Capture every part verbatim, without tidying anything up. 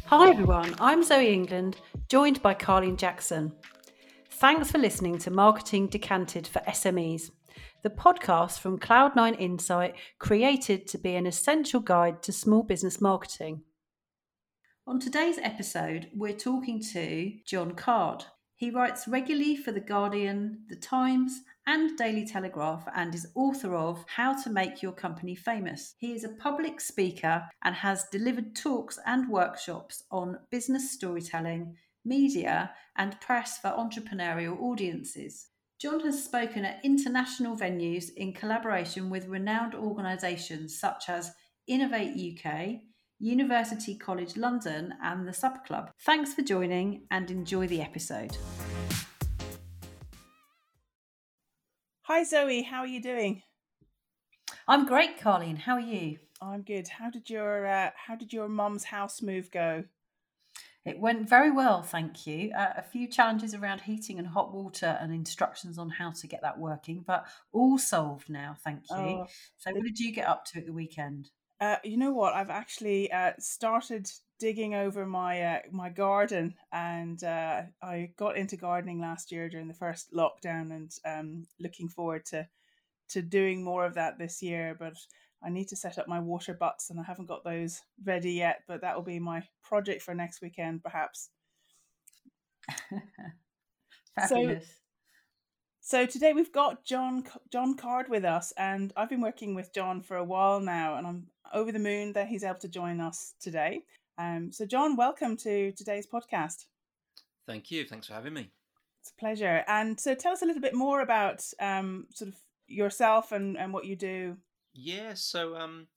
Hi everyone, I'm Zoe England, joined by Carleen Jackson. Thanks for listening to Marketing Decanted for S M Es, the podcast from Cloud nine Insight created to be an essential guide to small business marketing. On today's episode, we're talking to John Card. He writes regularly for The Guardian, The Times, and Daily Telegraph and is author of How to Make Your Company Famous. He is a public speaker and has delivered talks and workshops on business storytelling, media, and press for entrepreneurial audiences. John has spoken at international venues in collaboration with renowned organisations such as Innovate U K, University College London, and the Supper Club. Thanks for joining and enjoy the episode. Hi Zoe, how are you doing? I'm great, Carleen. How are you? I'm good. How did your uh, how did your mum's house move go? It went very well, thank you. Uh, a few challenges around heating and hot water and instructions on how to get that working, but all solved now, thank you. Oh, So, the, what did you get up to at the weekend? uh, you know what? I've actually uh, started digging over my uh, my garden, and uh, I got into gardening last year during the first lockdown, and um, looking forward to to doing more of that this year. But I need to set up my water butts, and I haven't got those ready yet. But that will be my project for next weekend, perhaps. So Fabulous. So today we've got John John Card with us, and I've been working with John for a while now, and I'm over the moon that he's able to join us today. Um, so John, welcome to today's podcast. Thank you. Thanks for having me. It's a pleasure. And so tell us a little bit more about um, sort of yourself and, and what you do. Yeah, so um,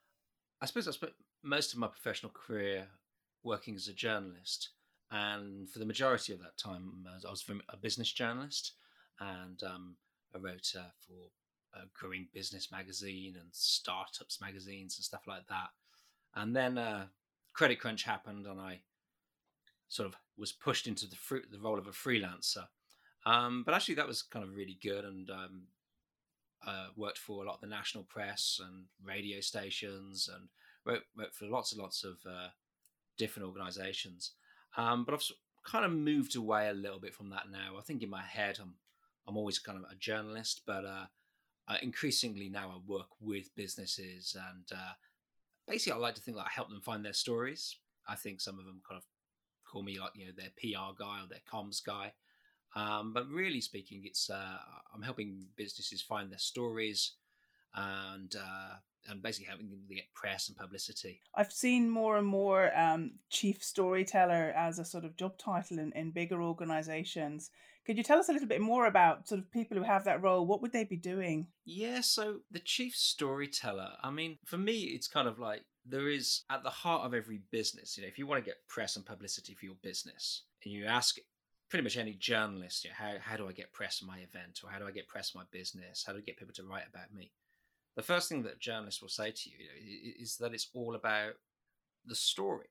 I suppose I spent most of my professional career working as a journalist, and for the majority of that time, I was a business journalist, and um, I wrote uh, for a growing business magazine and startups magazines and stuff like that. And then uh, Credit Crunch happened, and I sort of was pushed into the fr- the role of a freelancer. Um, but actually, that was kind of really good, and um, uh, worked for a lot of the national press and radio stations, and wrote, wrote for lots and lots of uh, different organisations. Um, but I've kind of moved away a little bit from that now. I think in my head, I'm I'm always kind of a journalist, but uh, uh, increasingly now I work with businesses, and uh, basically I like to think that I help them find their stories. I think some of them kind of call me like you know their P R guy or their comms guy. Um, but really speaking, it's uh, I'm helping businesses find their stories, and uh, and basically helping them get press and publicity. I've seen more and more um, chief storyteller as a sort of job title in, in bigger organizations. Could you tell us a little bit more about sort of people who have that role? What would they be doing? Yeah, so the chief storyteller, I mean, for me, it's kind of like there is at the heart of every business, you know, if you want to get press and publicity for your business, and you ask pretty much any journalist, you know, how, how do I get press for my event, or how do I get press for my business? How do I get people to write about me? The first thing that journalists will say to you, you know, is that it's all about the story.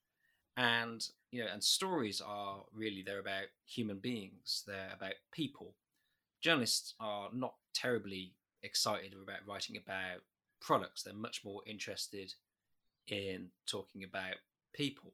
And, you know, and stories are really, they're about human beings, they're about people. Journalists are not terribly excited about writing about products. They're much more interested in talking about people.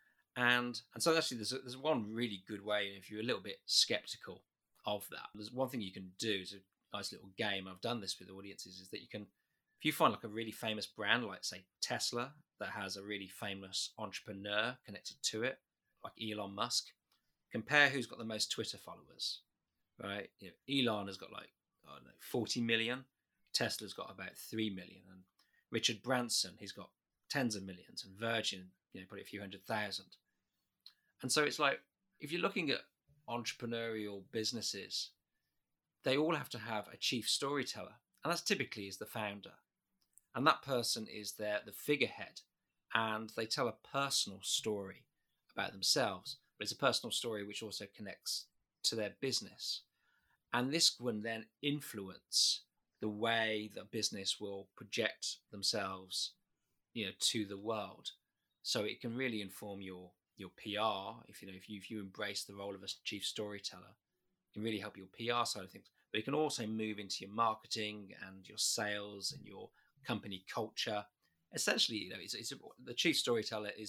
And and so actually there's a, there's one really good way, if you're a little bit skeptical of that, there's one thing you can do. It's a nice little game. I've done this with audiences, is that you can, if you find like a really famous brand, like say Tesla, that has a really famous entrepreneur connected to it, like Elon Musk, compare who's got the most Twitter followers, right? You know, Elon has got like, I don't know, forty million. Tesla's got about three million. And Richard Branson, he's got tens of millions. And Virgin, you know, probably a few hundred thousand. And so it's like, if you're looking at entrepreneurial businesses, they all have to have a chief storyteller. And that's typically is the founder. And that person is their the figurehead. And they tell a personal story about themselves. But it's a personal story which also connects to their business. And this can then influence the way that business will project themselves, you know, to the world. So it can really inform your your P R. If you know, if you if you embrace the role of a chief storyteller, it can really help your P R side of things. But it can also move into your marketing and your sales and your company culture. Essentially, you know, it's, it's the chief storyteller is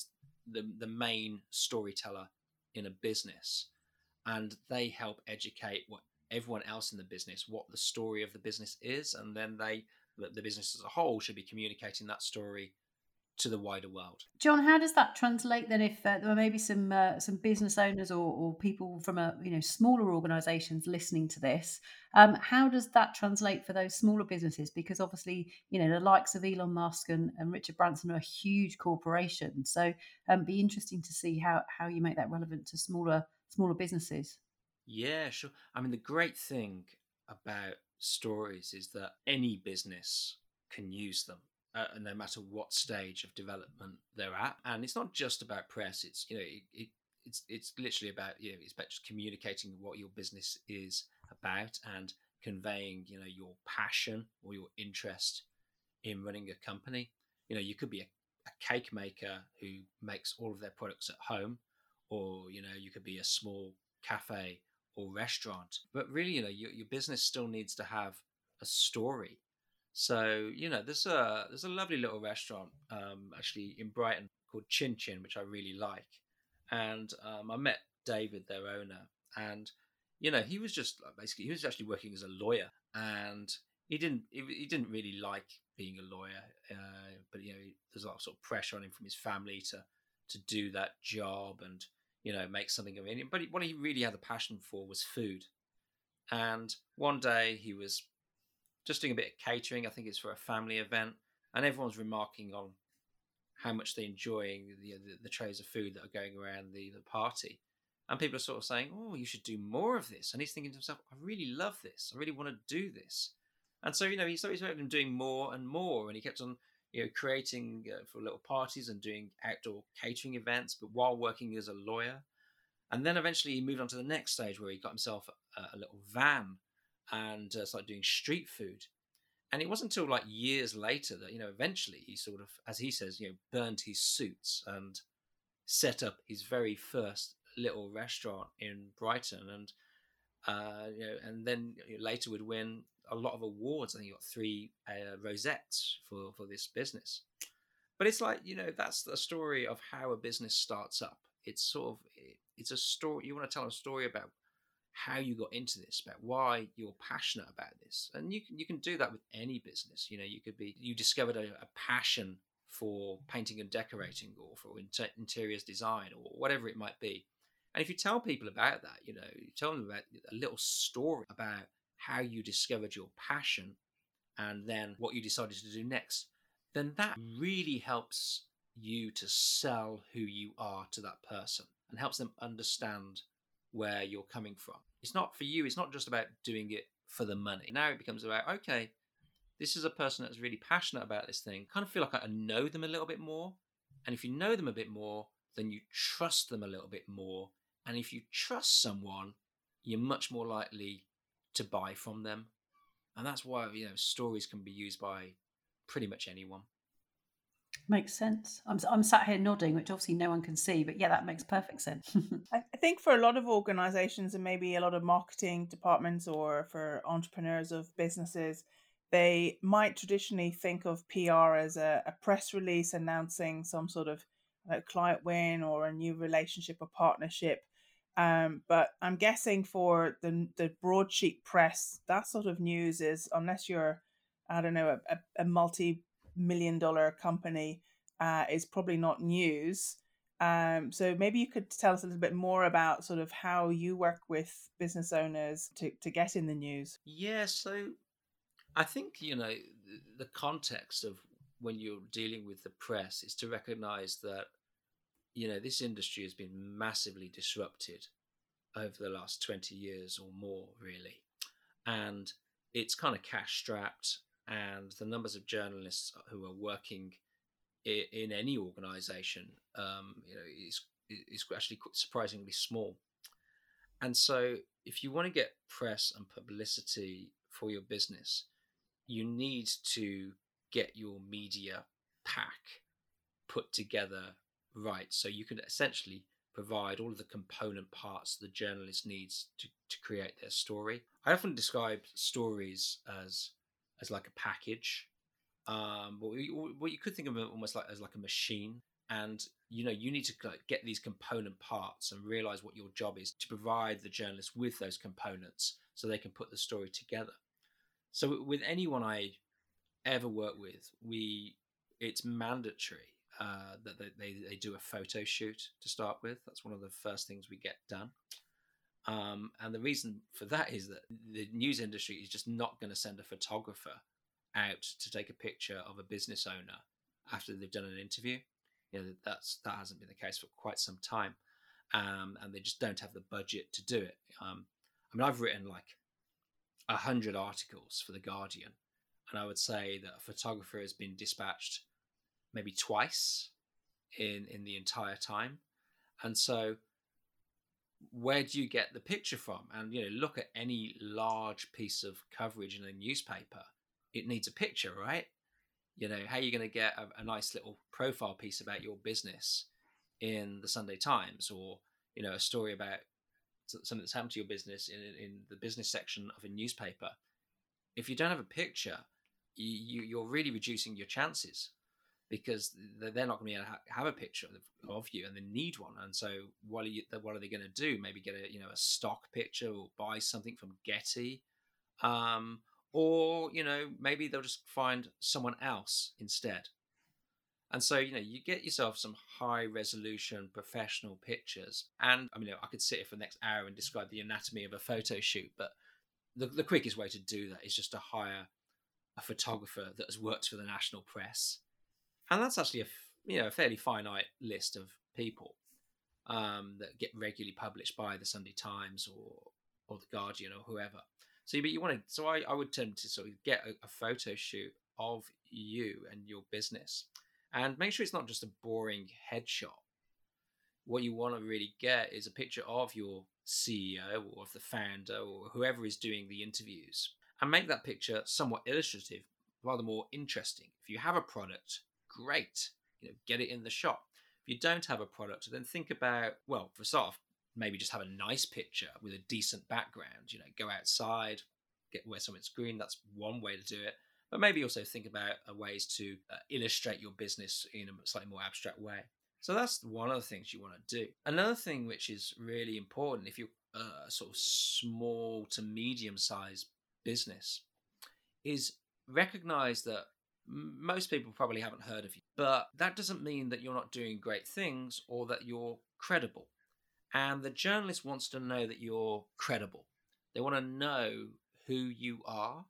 the, the main storyteller in a business, and they help educate what everyone else in the business, what the story of the business is, and then they, the business as a whole, should be communicating that story to the wider world. John, how does that translate then if uh, there are maybe some uh, some business owners or, or people from a you know smaller organisations listening to this? Um, how does that translate for those smaller businesses? Because obviously, you know, the likes of Elon Musk and, and Richard Branson are huge corporations. So um be interesting to see how how you make that relevant to smaller smaller businesses. Yeah, sure. I mean, the great thing about stories is that any business can use them, uh, no matter what stage of development they're at. And it's not just about press. It's you know, it, it, it's it's literally about you know, it's about just communicating what your business is about and conveying you know your passion or your interest in running a company. You know, you could be a, a cake maker who makes all of their products at home, or you know, you could be a small cafe or restaurant. But really, you know, your, your business still needs to have a story. So, you know, there's a there's a lovely little restaurant um, actually in Brighton called Chin Chin, which I really like. And um, I met David, their owner, and you know, he was just like, basically he was actually working as a lawyer, and he didn't he, he didn't really like being a lawyer, uh, but you know, there's a lot of sort of pressure on him from his family to to do that job and you know make something of it. But what he really had a passion for was food. And one day he was just doing a bit of catering. I think it's for a family event, and everyone's remarking on how much they're enjoying the, the, the trays of food that are going around the, the party. And people are sort of saying, oh, you should do more of this. And he's thinking to himself, I really love this. I really want to do this. And so, you know, he started him doing more and more. And he kept on, you know, creating uh, for little parties and doing outdoor catering events, but while working as a lawyer. And then eventually he moved on to the next stage where he got himself a, a little van and uh, started doing street food. And it wasn't until like years later that, you know, eventually he sort of, as he says, you know, burned his suits and set up his very first little restaurant in Brighton. And, uh, you know, and then later would win a lot of awards. I think he got three uh, rosettes for, for this business. But it's like, you know, that's the story of how a business starts up. It's sort of, it's a story, you want to tell a story about how you got into this, about why you're passionate about this. And you can you can do that with any business. You know, you could be, you discovered a, a passion for painting and decorating or for inter- interiors design or whatever it might be. And if you tell people about that, you know, you tell them about a little story about how you discovered your passion and then what you decided to do next, then that really helps you to sell who you are to that person and helps them understand where you're coming from. It's not for you, it's not just about doing it for the money. Now it becomes about, okay, this is a person that's really passionate about this thing. Kind of feel like I know them a little bit more. And if you know them a bit more, then you trust them a little bit more. And if you trust someone, you're much more likely to buy from them. And that's why, you know, stories can be used by pretty much anyone. Makes sense. I'm I'm sat here nodding, which obviously no one can see, but yeah, that makes perfect sense. I think for a lot of organizations and maybe a lot of marketing departments or for entrepreneurs of businesses, they might traditionally think of P R as a, a press release announcing some sort of uh, client win or a new relationship or partnership. Um, but I'm guessing for the the broadsheet press, that sort of news is, unless you're, I don't know, a, a multi million dollar company, uh, is probably not news. Um, so maybe you could tell us a little bit more about sort of how you work with business owners to, to get in the news. Yeah, so I think, you know, the, the context of when you're dealing with the press is to recognize that, you know, this industry has been massively disrupted over the last twenty years or more, really. And it's kind of cash strapped, and the numbers of journalists who are working in, in any organization, um, you know, is is actually surprisingly small. And so, if you want to get press and publicity for your business, you need to get your media pack put together right, so you can essentially provide all of the component parts the journalist needs to, to create their story. I often describe stories as as like a package, um, but we, what you could think of it almost like as like a machine. And, you know, you need to like, get these component parts and realize what your job is to provide the journalist with those components so they can put the story together. So with anyone I ever work with, we it's mandatory uh, that they, they, they do a photo shoot to start with. That's one of the first things we get done. Um, and the reason for that is that the news industry is just not going to send a photographer out to take a picture of a business owner after they've done an interview. You know, that's that hasn't been the case for quite some time, um, and they just don't have the budget to do it. Um, I mean, I've written like a hundred articles for The Guardian, and I would say that a photographer has been dispatched maybe twice in in the entire time. And so where do you get the picture from? And, you know, look at any large piece of coverage in a newspaper. It needs a picture, right? You know, how are you going to get a, a nice little profile piece about your business in the Sunday Times, or, you know, a story about something that's happened to your business in, in the business section of a newspaper? If you don't have a picture, you, you're really reducing your chances, because they're not going to be able to have a picture of you, and they need one. And so what are you, what are they going to do? Maybe get a, you know, a stock picture, or buy something from Getty, um, or, you know, maybe they'll just find someone else instead. And so, you know, you get yourself some high resolution professional pictures. And I mean, I could sit here for the next hour and describe the anatomy of a photo shoot, but the, the quickest way to do that is just to hire a photographer that has worked for the national press. And that's actually a, you know, a fairly finite list of people um, that get regularly published by the Sunday Times or or the Guardian or whoever. So, but you want to, so I, I would tend to sort of get a, a photo shoot of you and your business, and make sure it's not just a boring headshot. What you want to really get is a picture of your C E O or of the founder or whoever is doing the interviews, and make that picture somewhat illustrative, rather more interesting. If you have a product, great, you know, get it in the shot. If you don't have a product, then think about, well, for start off, maybe just have a nice picture with a decent background. You know, go outside, get where something's green. That's one way to do it. But maybe also think about uh, ways to uh, illustrate your business in a slightly more abstract way. So that's one of the things you want to do. Another thing which is really important if you're a sort of small to medium-sized business is recognize that most people probably haven't heard of you, but that doesn't mean that you're not doing great things or that you're credible. And the journalist wants to know that you're credible. They want to know who you are.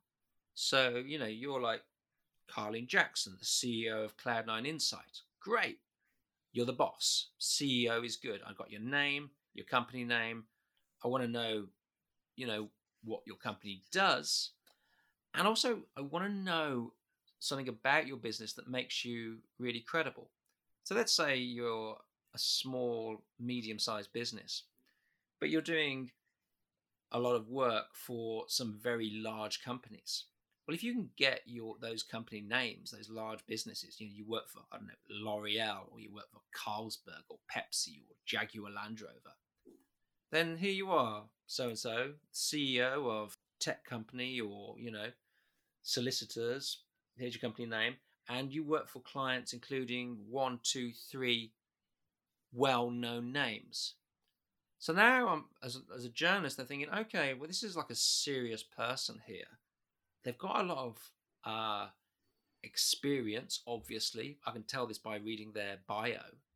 So, you know, you're like Carleen Jackson, the C E O of Cloud nine Insight. Great. You're the boss. C E O is good. I've got your name, your company name. I want to know, you know, what your company does. And also, I want to know something about your business that makes you really credible. So let's say you're a small, medium-sized business, but you're doing a lot of work for some very large companies. Well, if you can get your those company names, those large businesses, you know, you work for, I don't know, L'Oreal, or you work for Carlsberg or Pepsi or Jaguar Land Rover, then here you are, so-and-so, C E O of tech company, or, you know, solicitors, here's your company name, and you work for clients including one, two, three well-known names. So now, I'm, as, a, as a journalist, they're thinking, okay, well, this is like a serious person here. They've got a lot of uh, experience, obviously. I can tell this by reading their bio.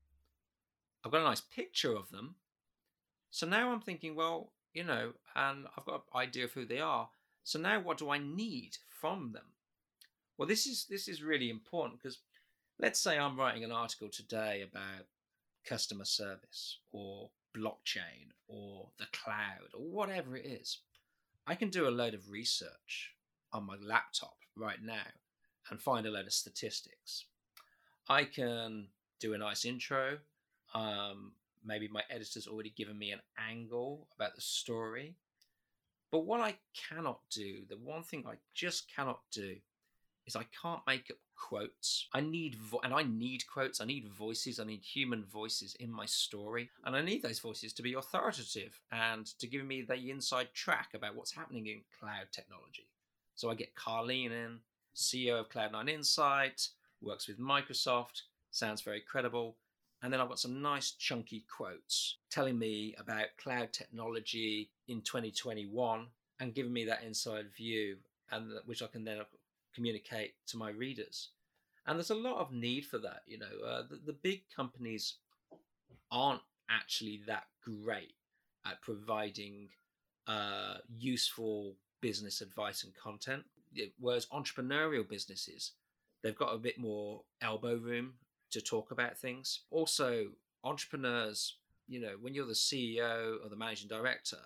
I've got a nice picture of them. So now I'm thinking, well, you know, and I've got an idea of who they are. So now what do I need from them? Well, this is this is really important, because let's say I'm writing an article today about customer service or blockchain or the cloud or whatever it is. I can do a load of research on my laptop right now and find a load of statistics. I can do a nice intro. Um, maybe my editor's already given me an angle about the story. But what I cannot do, the one thing I just cannot do, is I can't make up quotes. I need, vo- and I need quotes, I need voices, I need human voices in my story. And I need those voices to be authoritative and to give me the inside track about what's happening in cloud technology. So I get Carleen in, C E O of Cloud nine Insight, works with Microsoft, sounds very credible. And then I've got some nice chunky quotes telling me about cloud technology in twenty twenty-one and giving me that inside view, and which I can then communicate to my readers. And there's a lot of need for that. You know, uh, the, the big companies aren't actually that great at providing uh, useful business advice and content, whereas entrepreneurial businesses, they've got a bit more elbow room to talk about things. Also, entrepreneurs, you know, when you're the C E O or the managing director,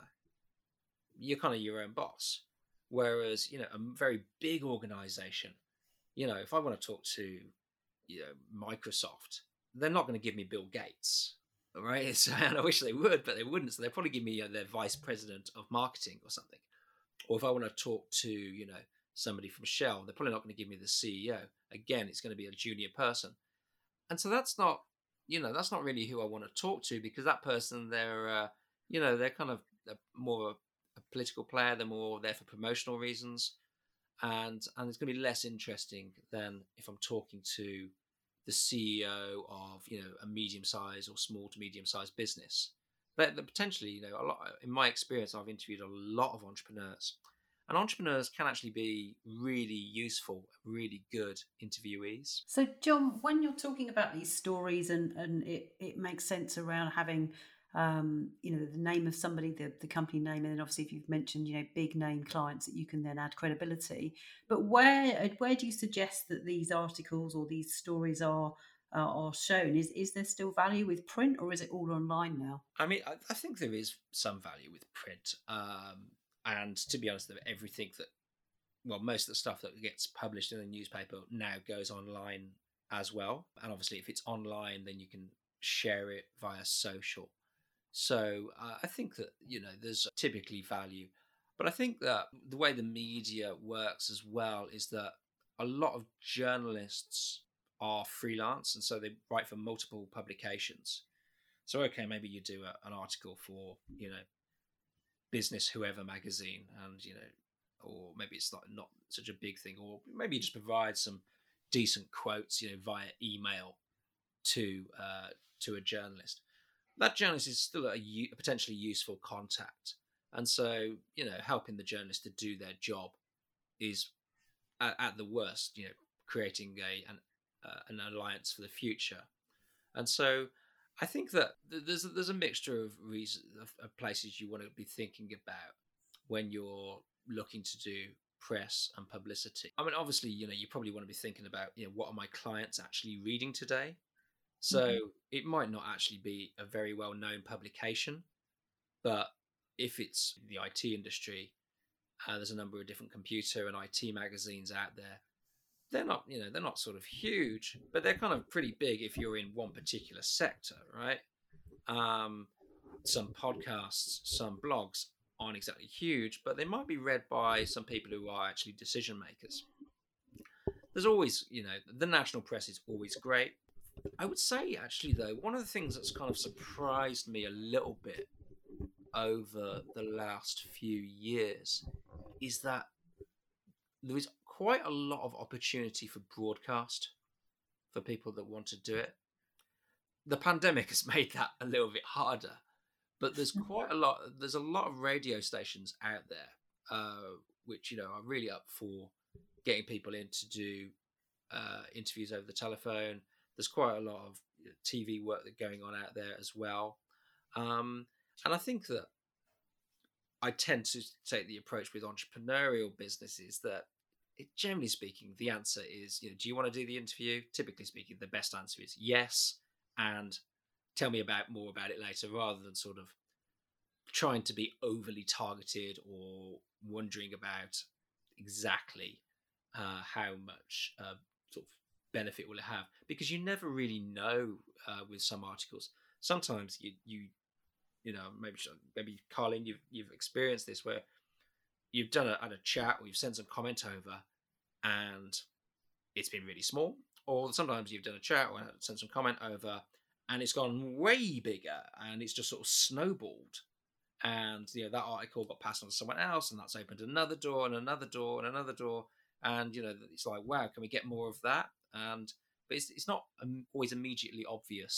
you're kind of your own boss. Whereas, you know, a very big organization, you know, if I want to talk to, you know, Microsoft, they're not going to give me Bill Gates, right? So, and I wish they would, but they wouldn't. So they'd probably give me, you know, their vice president of marketing or something. Or if I want to talk to, you know, somebody from Shell, they're probably not going to give me the C E O. Again, it's going to be a junior person. And so that's not, you know, that's not really who I want to talk to, because that person, they're, uh, you know, they're kind of more a, a political player. They're more there for promotional reasons. And, and it's going to be less interesting than if I'm talking to the C E O of, you know, a medium-sized or small to medium-sized business. But potentially, you know, a lot, in my experience, I've interviewed a lot of entrepreneurs. And entrepreneurs can actually be really useful, really good interviewees. So, John, when you're talking about these stories and, and it, it makes sense around having, um, you know, the name of somebody, the, the company name, and then obviously if you've mentioned, you know, big name clients that you can then add credibility. But where where do you suggest that these articles or these stories are uh, are shown? Is is there still value with print, or is it all online now? I mean, I, I think there is some value with print. Um, And to be honest, everything that, well, most of the stuff that gets published in the newspaper now goes online as well. And obviously, if it's online, then you can share it via social. So uh, I think that, you know, there's typically value. But I think that the way the media works as well is that a lot of journalists are freelance. And so they write for multiple publications. So, okay, maybe you do a, an article for, you know, Business Whoever magazine, and you know, or maybe it's not not such a big thing, or maybe you just provide some decent quotes, you know, via email to uh, to a journalist. That journalist is still a, a potentially useful contact, and so you know, helping the journalist to do their job is at, at the worst, you know, creating a an uh, an alliance for the future, and so. I think that there's a, there's a mixture of reasons of, of places you want to be thinking about when you're looking to do press and publicity. I mean, obviously, you know, you probably want to be thinking about, you know, what are my clients actually reading today? So mm-hmm. It might not actually be a very well-known publication, but if it's the I T industry, uh, there's a number of different computer and I T magazines out there. They're not, you know, they're not sort of huge, but they're kind of pretty big if you're in one particular sector, right? Um, some podcasts, some blogs aren't exactly huge, but they might be read by some people who are actually decision makers. There's always, you know, the national press is always great. I would say, actually, though, one of the things that's kind of surprised me a little bit over the last few years is that there is quite a lot of opportunity for broadcast for people that want to do it. The pandemic has made that a little bit harder, but there's quite a lot. There's a lot of radio stations out there, uh, which, you know, are really up for getting people in to do uh, interviews over the telephone. There's quite a lot of T V work that's going on out there as well. Um, and I think that I tend to take the approach with entrepreneurial businesses that, it, generally speaking, the answer is, you know, do you want to do the interview? Typically speaking, the best answer is yes, and tell me about more about it later, rather than sort of trying to be overly targeted or wondering about exactly uh, how much uh, sort of benefit will it have, because you never really know uh, with some articles. Sometimes you you you know maybe maybe Carlin, you've you've experienced this where you've done a, had a chat or you've sent some comment over and it's been really small, or sometimes you've done a chat or sent some comment over and it's gone way bigger and it's just sort of snowballed, and you know that article got passed on to someone else and that's opened another door and another door and another door, and you know it's like, wow, can we get more of that? And but it's, it's not always immediately obvious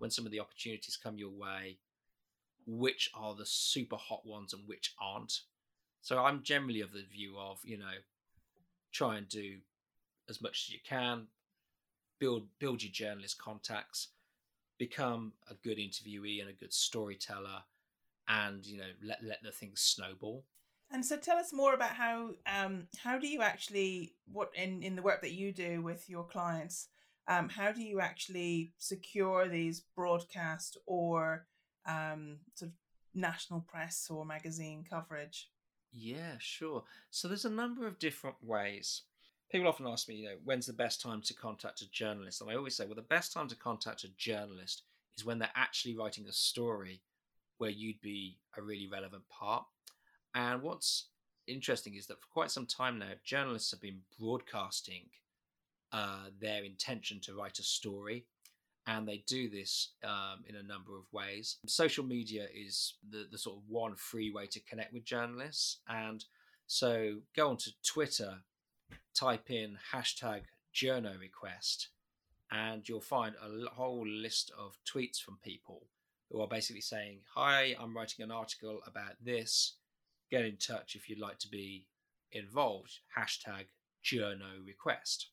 when some of the opportunities come your way, which are the super hot ones and which aren't. So I'm generally of the view of, you know, try and do as much as you can, build build your journalist contacts, become a good interviewee and a good storyteller, and, you know, let let the things snowball. And so tell us more about how um how do you actually, what in in the work that you do with your clients, um how do you actually secure these broadcast or um sort of national press or magazine coverage? Yeah, sure. So there's a number of different ways. People often ask me, you know, when's the best time to contact a journalist? And I always say, well, the best time to contact a journalist is when they're actually writing a story where you'd be a really relevant part. And what's interesting is that for quite some time now, journalists have been broadcasting uh, their intention to write a story. And they do this um, in a number of ways. Social media is the, the sort of one free way to connect with journalists. And so go onto Twitter, type in hashtag journo request, and you'll find a whole list of tweets from people who are basically saying, hi, I'm writing an article about this. Get in touch if you'd like to be involved. Hashtag journo request.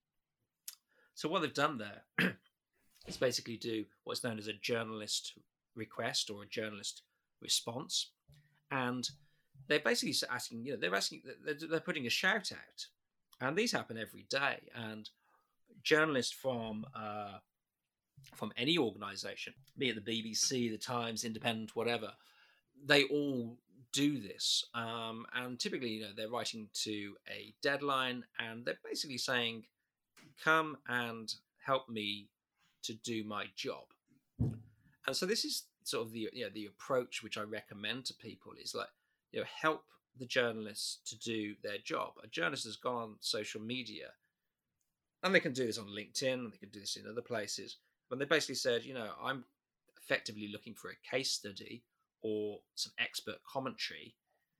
So what they've done there is basically do what's known as a journalist request or a journalist response. And they're basically asking, you know, they're asking, they're, they're putting a shout out. And these happen every day. And journalists from uh, from any organisation, be it the B B C, the Times, Independent, whatever, they all do this. Um, and typically, you know, they're writing to a deadline, and they're basically saying, come and help me to do my job. And so this is sort of the, you know, the approach which I recommend to people is like, you know, help the journalists to do their job. A journalist has gone on social media, and they can do this on LinkedIn, and they can do this in other places, when they basically said, you know, I'm effectively looking for a case study or some expert commentary.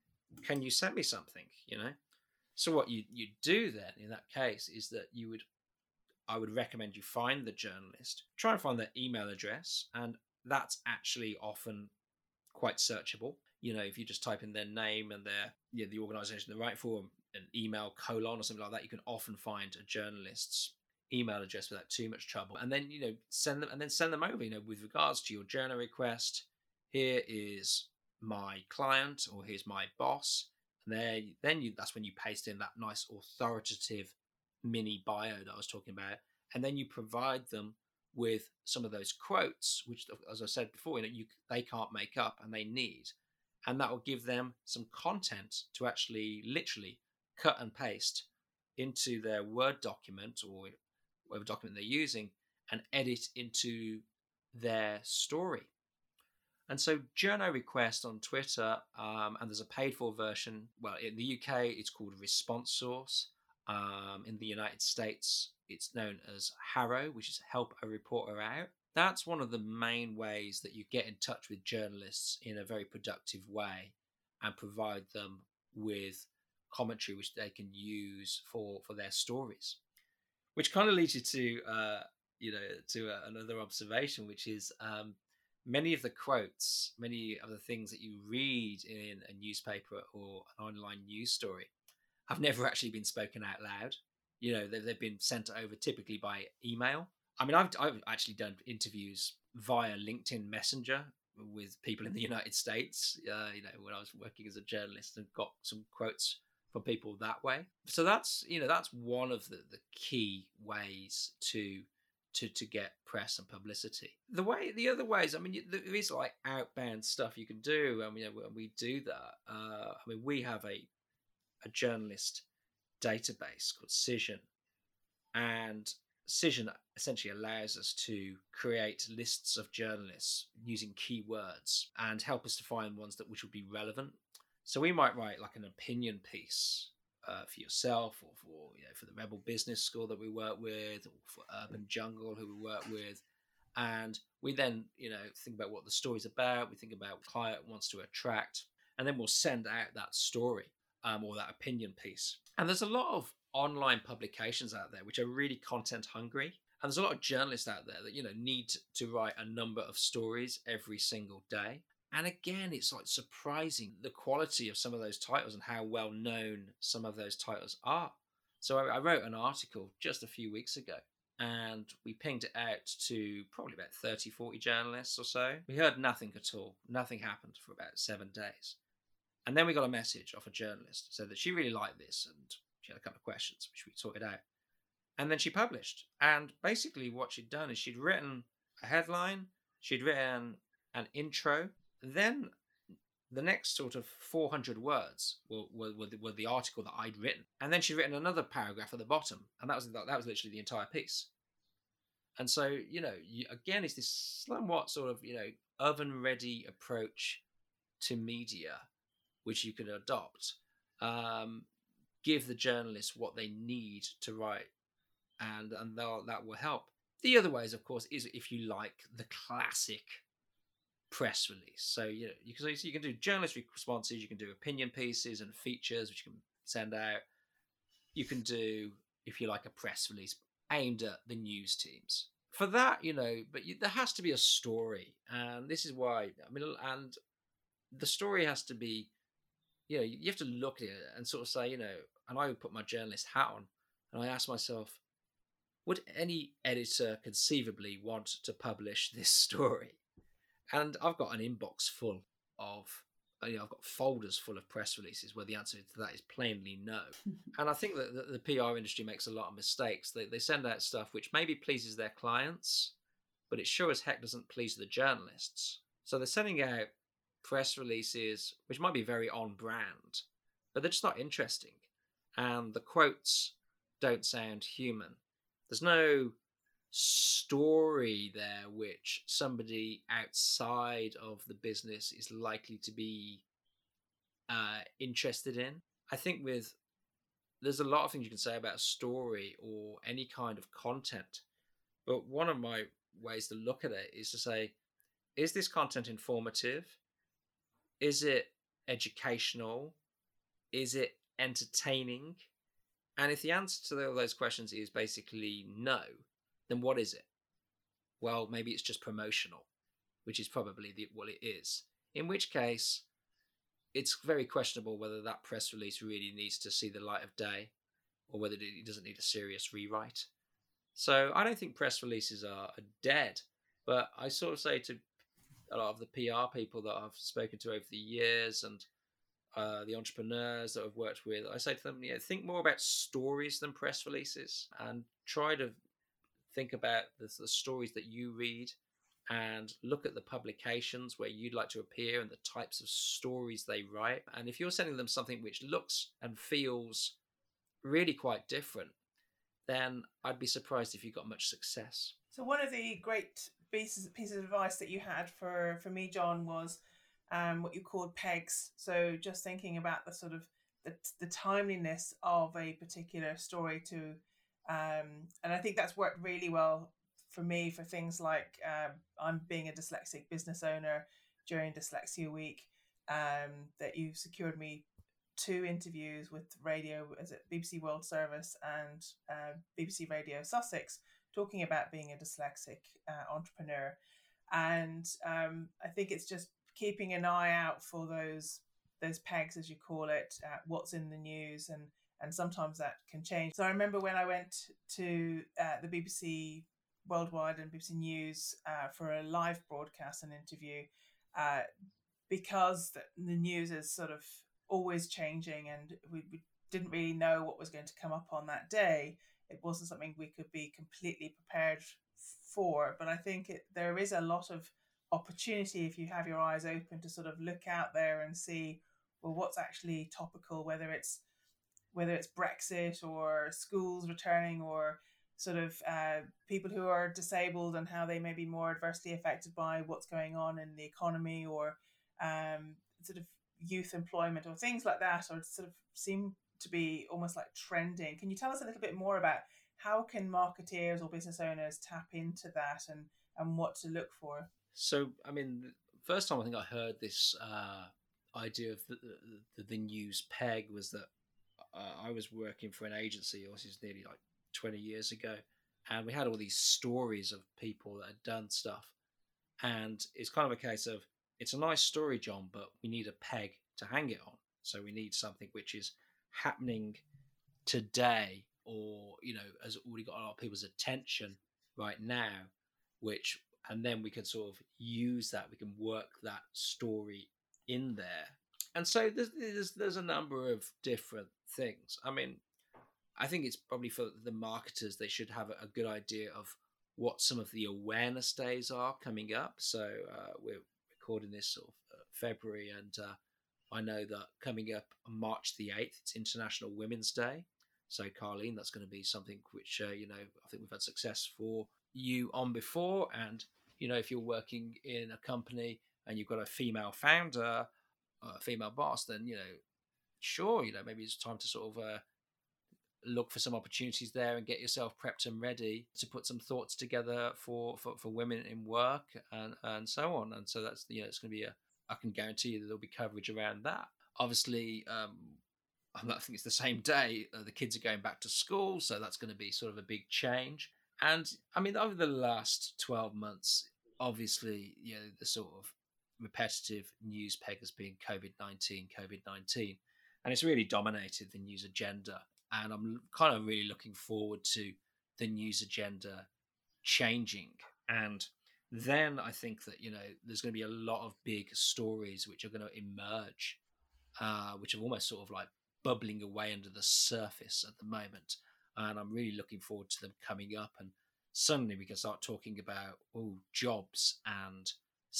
Can you send me something, you know? So what you you do then in that case is that you would, I would recommend you find the journalist, try and find their email address, and that's actually often quite searchable. You know, if you just type in their name and their, you know, the organisation they write for, an email colon or something like that, you can often find a journalist's email address without too much trouble. And then, you know, send them and then send them over, you know, with regards to your journal request. Here is my client, or here's my boss. And there, then you, that's when you paste in that nice authoritative mini bio that I was talking about, and then you provide them with some of those quotes, which, as I said before, you know, you they can't make up and they need, and that will give them some content to actually literally cut and paste into their Word document or whatever document they're using and edit into their story. And so journo request on Twitter, um, and there's a paid for version. Well, in the U K, it's called Response Source. Um, in the United States, it's known as Harrow, which is Help a Reporter Out. That's one of the main ways that you get in touch with journalists in a very productive way and provide them with commentary which they can use for, for their stories. Which kind of leads you to, uh, you know, to uh, another observation, which is um, many of the quotes, many of the things that you read in a newspaper or an online news story have never actually been spoken out loud. You know, they've, they've been sent over typically by email. I mean, I've, I've actually done interviews via LinkedIn Messenger with people in the United States, uh, you know, when I was working as a journalist, and got some quotes from people that way. So that's, you know, that's one of the, the key ways to to to get press and publicity. The way, the other ways, I mean, there is like outbound stuff you can do. I mean, we do that. Uh, I mean, we have a a journalist database called Cision, and Cision essentially allows us to create lists of journalists using keywords and help us to find ones that which would be relevant. So we might write like an opinion piece uh, for yourself, or for, you know, for the Rebel Business School that we work with, or for Urban Jungle who we work with, and we then, you know, think about what the story's about. We think about what the client wants to attract, and then we'll send out that story. Um, or that opinion piece. And there's a lot of online publications out there which are really content hungry. And there's a lot of journalists out there that, you know, need to write a number of stories every single day. And again, it's like surprising the quality of some of those titles and how well known some of those titles are. So I, I wrote an article just a few weeks ago, and we pinged it out to probably about thirty, forty journalists or so. We heard nothing at all. Nothing happened for about seven days. And then we got a message off a journalist, said that she really liked this and she had a couple of questions, which we sorted out. And then she published. And basically what she'd done is she'd written a headline, she'd written an intro, then the next sort of four hundred words were, were, were, the, were the article that I'd written. And then she'd written another paragraph at the bottom. And that was that was literally the entire piece. And so, you know, you, again, it's this somewhat sort of, you know, oven-ready approach to media, which you can adopt. Um, give the journalists what they need to write, and, and that will help. The other ways, of course, is if you like the classic press release. So, you know, you can, so you can do journalist responses, you can do opinion pieces and features, which you can send out. You can do, if you like, a press release aimed at the news teams. For that, you know, but you, there has to be a story. And this is why, I mean, and the story has to be, you know, you have to look at it and sort of say, you know, and I would put my journalist hat on and I ask myself, would any editor conceivably want to publish this story? And I've got an inbox full of, you know, I've got folders full of press releases where the answer to that is plainly no. And I think that the, the P R industry makes a lot of mistakes. They, they send out stuff which maybe pleases their clients, but it sure as heck doesn't please the journalists. So they're sending out press releases which might be very on brand, but they're just not interesting. And the quotes don't sound human. There's no story there which somebody outside of the business is likely to be uh, interested in. I think with there's a lot of things you can say about a story or any kind of content, but one of my ways to look at it is to say, is this content informative? Is it educational? Is it entertaining? And if the answer to all those questions is basically no, then what is it? Well, maybe it's just promotional, which is probably the, what it is. In which case, it's very questionable whether that press release really needs to see the light of day or whether it doesn't need a serious rewrite. So I don't think press releases are, are dead, but I sort of say to a lot of the P R people that I've spoken to over the years and uh, the entrepreneurs that I've worked with, I say to them, yeah, think more about stories than press releases and try to think about the, the stories that you read and look at the publications where you'd like to appear and the types of stories they write. And if you're sending them something which looks and feels really quite different, then I'd be surprised if you got much success. So one of the great pieces, pieces of advice that you had for, for me, John, was um, what you called pegs. So just thinking about the sort of the, the timeliness of a particular story to, um, and I think that's worked really well for me for things like um, I'm being a dyslexic business owner during Dyslexia Week, um, that you've secured me two interviews with radio, as it B B C World Service and uh, B B C Radio Sussex, talking about being a dyslexic uh, entrepreneur. And um, I think it's just keeping an eye out for those those pegs, as you call it, uh, what's in the news, and and sometimes that can change. So I remember when I went to uh, the B B C Worldwide and B B C News uh, for a live broadcast and interview, uh, because the, the news is sort of always changing and we, we didn't really know what was going to come up on that day. It wasn't something we could be completely prepared for, but I think it, there is a lot of opportunity if you have your eyes open to sort of look out there and see, well, what's actually topical, whether it's whether it's Brexit or schools returning or sort of uh, people who are disabled and how they may be more adversely affected by what's going on in the economy, or um, sort of youth employment or things like that, or sort of seem to be almost like trending. Can you tell us a little bit more about how can marketeers or business owners tap into that and, and what to look for? So, I mean, the first time I think I heard this uh, idea of the, the, the news peg was that uh, I was working for an agency, this is nearly like twenty years ago, and we had all these stories of people that had done stuff. And it's kind of a case of, it's a nice story, John, but we need a peg to hang it on. So we need something which is happening today, or, you know, has already got a lot of people's attention right now, which, and then we can sort of use that, we can work that story in there. And so there's, there's, there's a number of different things. I mean, I think it's probably for the marketers, they should have a, a good idea of what some of the awareness days are coming up. So uh, we're recording this sort of uh, February, and uh, I know that coming up on March the eighth, it's International Women's Day. So Carleen, that's going to be something which, uh, you know, I think we've had success for you on before. And, you know, if you're working in a company and you've got a female founder, a female boss, then, you know, sure, you know, maybe it's time to sort of uh, look for some opportunities there and get yourself prepped and ready to put some thoughts together for, for, for women in work and, and so on. And so that's, you know, it's going to be a, I can guarantee you that there'll be coverage around that. Obviously, um, I think it's the same day, uh, the kids are going back to school. So that's going to be sort of a big change. And I mean, over the last twelve months, obviously, you know, the sort of repetitive news peg has been COVID nineteen, COVID nineteen. And it's really dominated the news agenda. And I'm kind of really looking forward to the news agenda changing. And then I think that, you know, there's going to be a lot of big stories which are going to emerge, uh, which are almost sort of like bubbling away under the surface at the moment. And I'm really looking forward to them coming up. And suddenly we can start talking about, oh, jobs and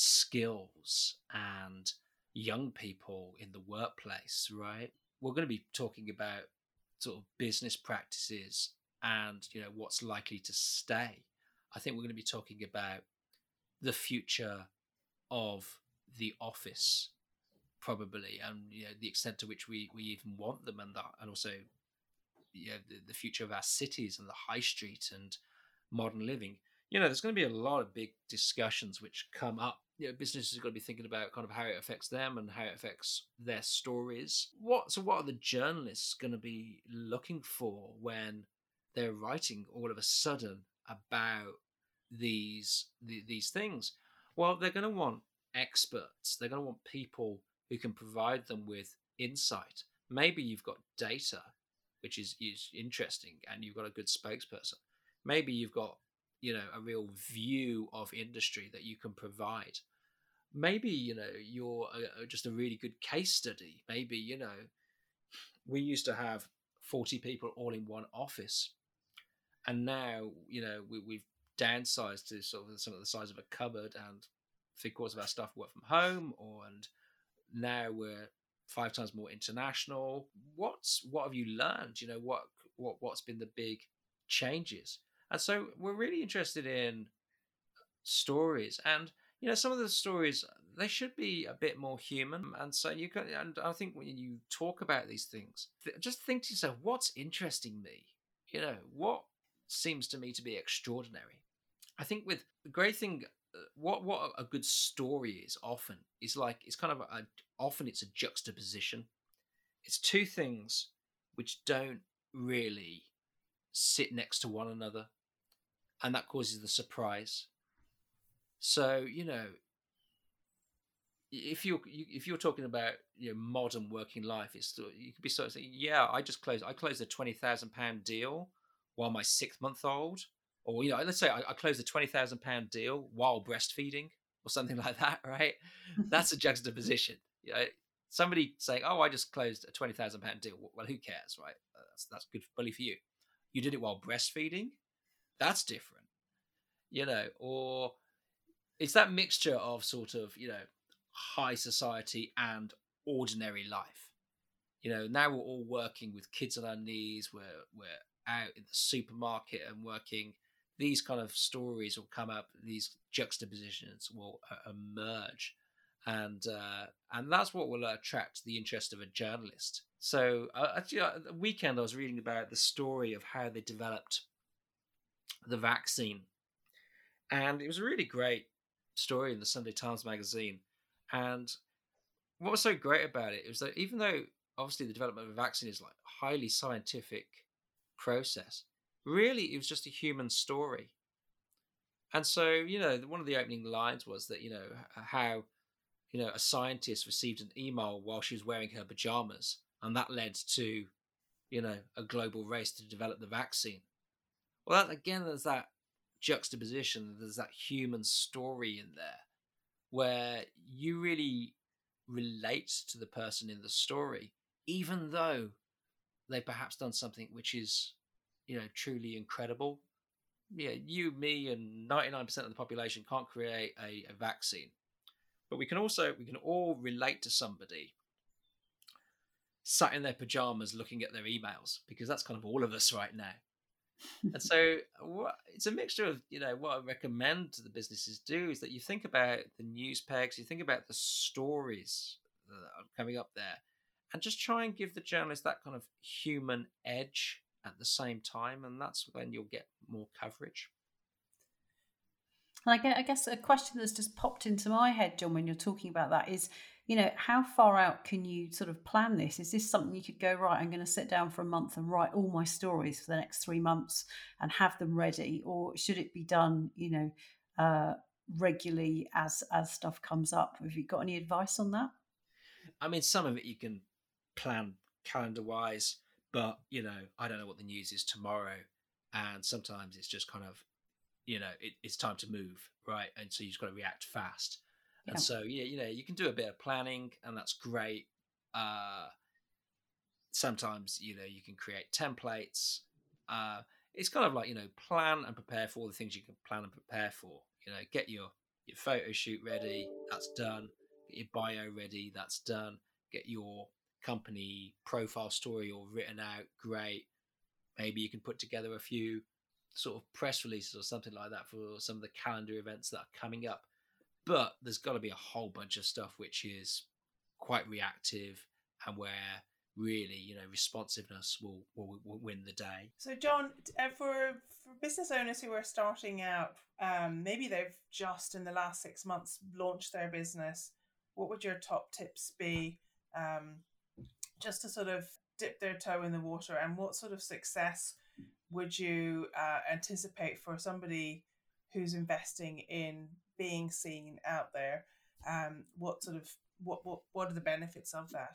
skills and young people in the workplace, right? We're going to be talking about sort of business practices and, you know, what's likely to stay. I think we're going to be talking about the future of the office, probably, and, you know, the extent to which we, we even want them, and that, and also, you know, the, the future of our cities and the high street and modern living. You know, there's going to be a lot of big discussions which come up. You know, businesses are going to be thinking about kind of how it affects them and how it affects their stories. What so what are the journalists going to be looking for when they're writing all of a sudden about these the, these things? Well, they're going to want experts. They're going to want people who can provide them with insight. Maybe you've got data, which is, is interesting, and you've got a good spokesperson. Maybe you've got, you know, a real view of industry that you can provide. Maybe, you know, you're a, just a really good case study. Maybe, you know, we used to have forty people all in one office, and now, you know, we, we've downsized to sort of some of the size of a cupboard, and three quarters of our staff work from home, or and now we're five times more international. What's what have you learned? You know, what what what's been the big changes? And so we're really interested in stories, and, you know, some of the stories, they should be a bit more human. And so you can, and I think when you talk about these things, just think to yourself, what's interesting me? You know, what seems to me to be extraordinary? I think with the great thing, what what a good story is often is like, it's kind of a, often it's a juxtaposition. It's two things which don't really sit next to one another, and that causes the surprise. So, you know, if you're if you're talking about, you know, modern working life, it's you could be sort of saying, yeah, I just closed I closed a twenty thousand pound deal while my six month old, or, you know, let's say I, I closed a twenty thousand pound deal while breastfeeding, or something like that, right? That's a juxtaposition. You know, somebody saying, oh, I just closed a twenty thousand pound deal. Well, who cares, right? That's that's good, bully for you. You did it while breastfeeding. That's different, you know. Or it's that mixture of sort of, you know, high society and ordinary life. You know, now we're all working with kids on our knees. We're we're out in the supermarket and working. These kind of stories will come up. These juxtapositions will uh, emerge, and uh, and that's what will attract the interest of a journalist. So, uh, actually, uh, the weekend I was reading about the story of how they developed the vaccine, and it was a really great story in the Sunday Times magazine. And what was so great about it was that even though obviously the development of a vaccine is like a highly scientific process, really it was just a human story. And so, you know, one of the opening lines was that, you know, how, you know, a scientist received an email while she was wearing her pajamas, and that led to, you know, a global race to develop the vaccine. Well, that, again, there's that juxtaposition, there's that human story in there where you really relate to the person in the story, even though they've perhaps done something which is, you know, truly incredible. Yeah, you, me, and ninety-nine percent of the population can't create a, a vaccine, but we can also we can all relate to somebody sat in their pajamas looking at their emails, because that's kind of all of us right now. And so what, it's a mixture of, you know, what I recommend to the businesses do is that you think about the news pegs, you think about the stories that are coming up there, and just try and give the journalist that kind of human edge at the same time, and that's when you'll get more coverage. And I guess, I guess a question that's just popped into my head, John, when you're talking about that is, you know, how far out can you sort of plan this? Is this something you could go, right, I'm going to sit down for a month and write all my stories for the next three months and have them ready? Or should it be done, you know, uh, regularly as as stuff comes up? Have you got any advice on that? I mean, some of it you can plan calendar wise, but, you know, I don't know what the news is tomorrow. And sometimes it's just kind of, you know, it, it's time to move, right? And so you've just got to react fast. Yeah. And so, yeah, you know, you can do a bit of planning, and that's great. Uh, sometimes, you know, you can create templates. Uh, it's kind of like, you know, plan and prepare for all the things you can plan and prepare for. You know, get your your photo shoot ready, that's done. Get your bio ready, that's done. Get your company profile story all written out, great. Maybe you can put together a few sort of press releases or something like that for some of the calendar events that are coming up. But there's got to be a whole bunch of stuff which is quite reactive, and where really, you know, responsiveness will, will, will win the day. So, John, uh, for for business owners who are starting out, um, maybe they've just in the last six months launched their business, what would your top tips be, um, just to sort of dip their toe in the water? And what sort of success would you uh, anticipate for somebody who's investing in being seen out there? Um, what sort of what what what are the benefits of that?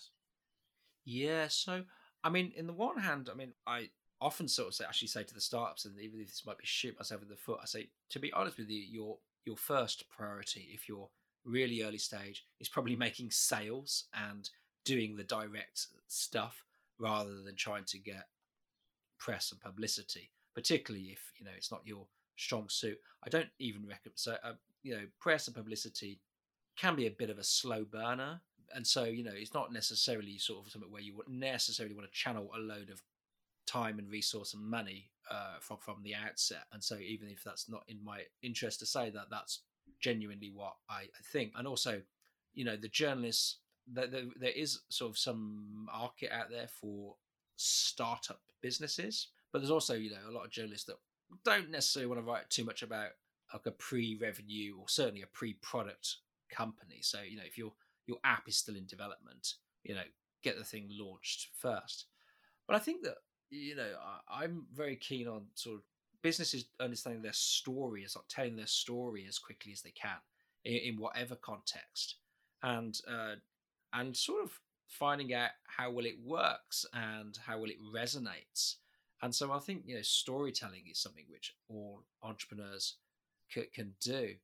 Yeah, so I mean, in the one hand, I mean, I often sort of say, actually say to the startups, and even if this might be shoot myself in the foot, I say, to be honest with you, your your first priority, if you're really early stage, is probably making sales and doing the direct stuff rather than trying to get press and publicity, particularly if, you know, it's not your strong suit. I don't even recommend, so uh, you know, press and publicity can be a bit of a slow burner. And so, you know, it's not necessarily sort of something where you would necessarily want to channel a load of time and resource and money uh, from from the outset. And so, even if that's not in my interest to say that, that's genuinely what I, I think. And also, you know, the journalists, the, the, there is sort of some market out there for startup businesses, but there's also, you know, a lot of journalists that don't necessarily want to write too much about like a pre-revenue or certainly a pre-product company. So, you know, if your your app is still in development, you know, get the thing launched first. But I think that, you know, I, I'm very keen on sort of businesses understanding their story, as like telling their story as quickly as they can in, in whatever context, and uh, and sort of finding out how well it works and how well it resonates. And so I think, you know, storytelling is something which all entrepreneurs c- can do.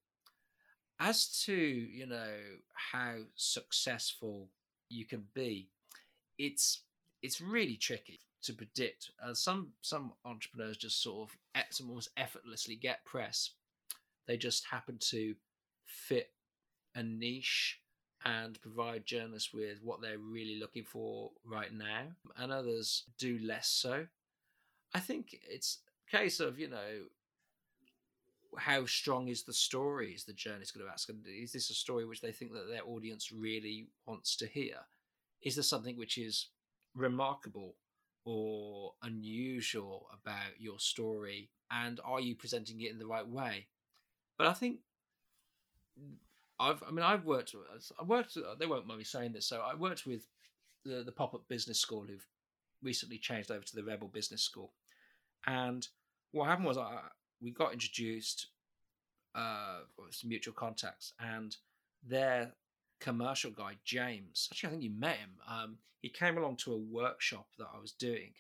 As to, you know, how successful you can be, it's it's really tricky to predict. Uh, some some entrepreneurs just sort of e- almost effortlessly get press. They just happen to fit a niche and provide journalists with what they're really looking for right now, and others do less so. I think it's a case of, you know, how strong is the story, is the journalist going to ask? Is this a story which they think that their audience really wants to hear? Is there something which is remarkable or unusual about your story? And are you presenting it in the right way? But I think I've, I mean, I've worked, I worked, they won't mind me saying this. So I worked with the, the Pop-Up Business School, who've recently changed over to the Rebel Business School. And what happened was I, we got introduced, uh, some mutual contacts, and their commercial guy, James, actually, I think you met him. Um, he came along to a workshop that I was doing,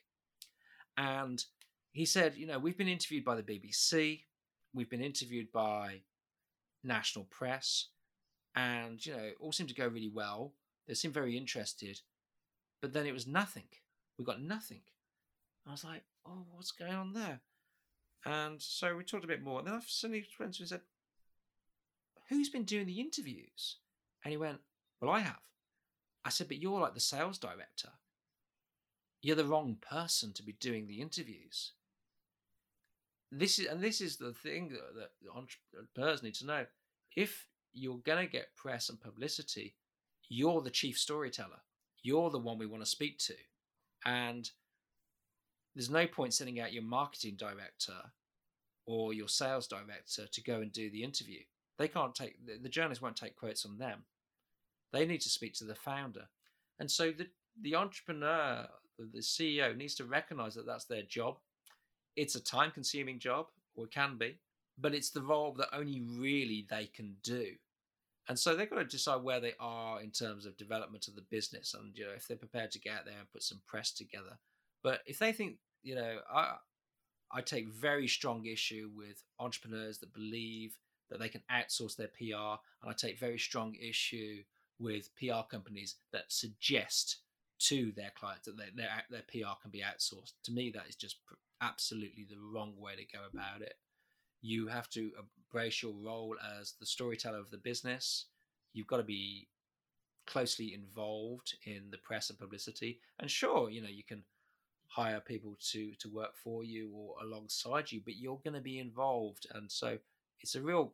and he said, you know, we've been interviewed by the B B C, we've been interviewed by national press, and, you know, it all seemed to go really well. They seemed very interested, but then it was nothing. We got nothing. I was like, oh, what's going on there? And so we talked a bit more. And then I suddenly went to him and said, who's been doing the interviews? And he went, well, I have. I said, but you're like the sales director. You're the wrong person to be doing the interviews. This is, and this is the thing that, that entrepreneurs need to know. If you're going to get press and publicity, you're the chief storyteller. You're the one we want to speak to. And there's no point sending out your marketing director or your sales director to go and do the interview. They can't take, the, the journalist won't take quotes on them. They need to speak to the founder. And so the, the entrepreneur, the C E O needs to recognize that that's their job. It's a time consuming job, or it can be, but it's the role that only really they can do. And so they've got to decide where they are in terms of development of the business, and, you know, if they're prepared to get out there and put some press together. But if they think, you know, I, I take very strong issue with entrepreneurs that believe that they can outsource their P R, and I take very strong issue with P R companies that suggest to their clients that their, their, their P R can be outsourced. To me, that is just absolutely the wrong way to go about it. You have to embrace your role as the storyteller of the business. You've got to be closely involved in the press and publicity. And sure, you know, you can hire people to to work for you or alongside you, but you're going to be involved. And so it's a real,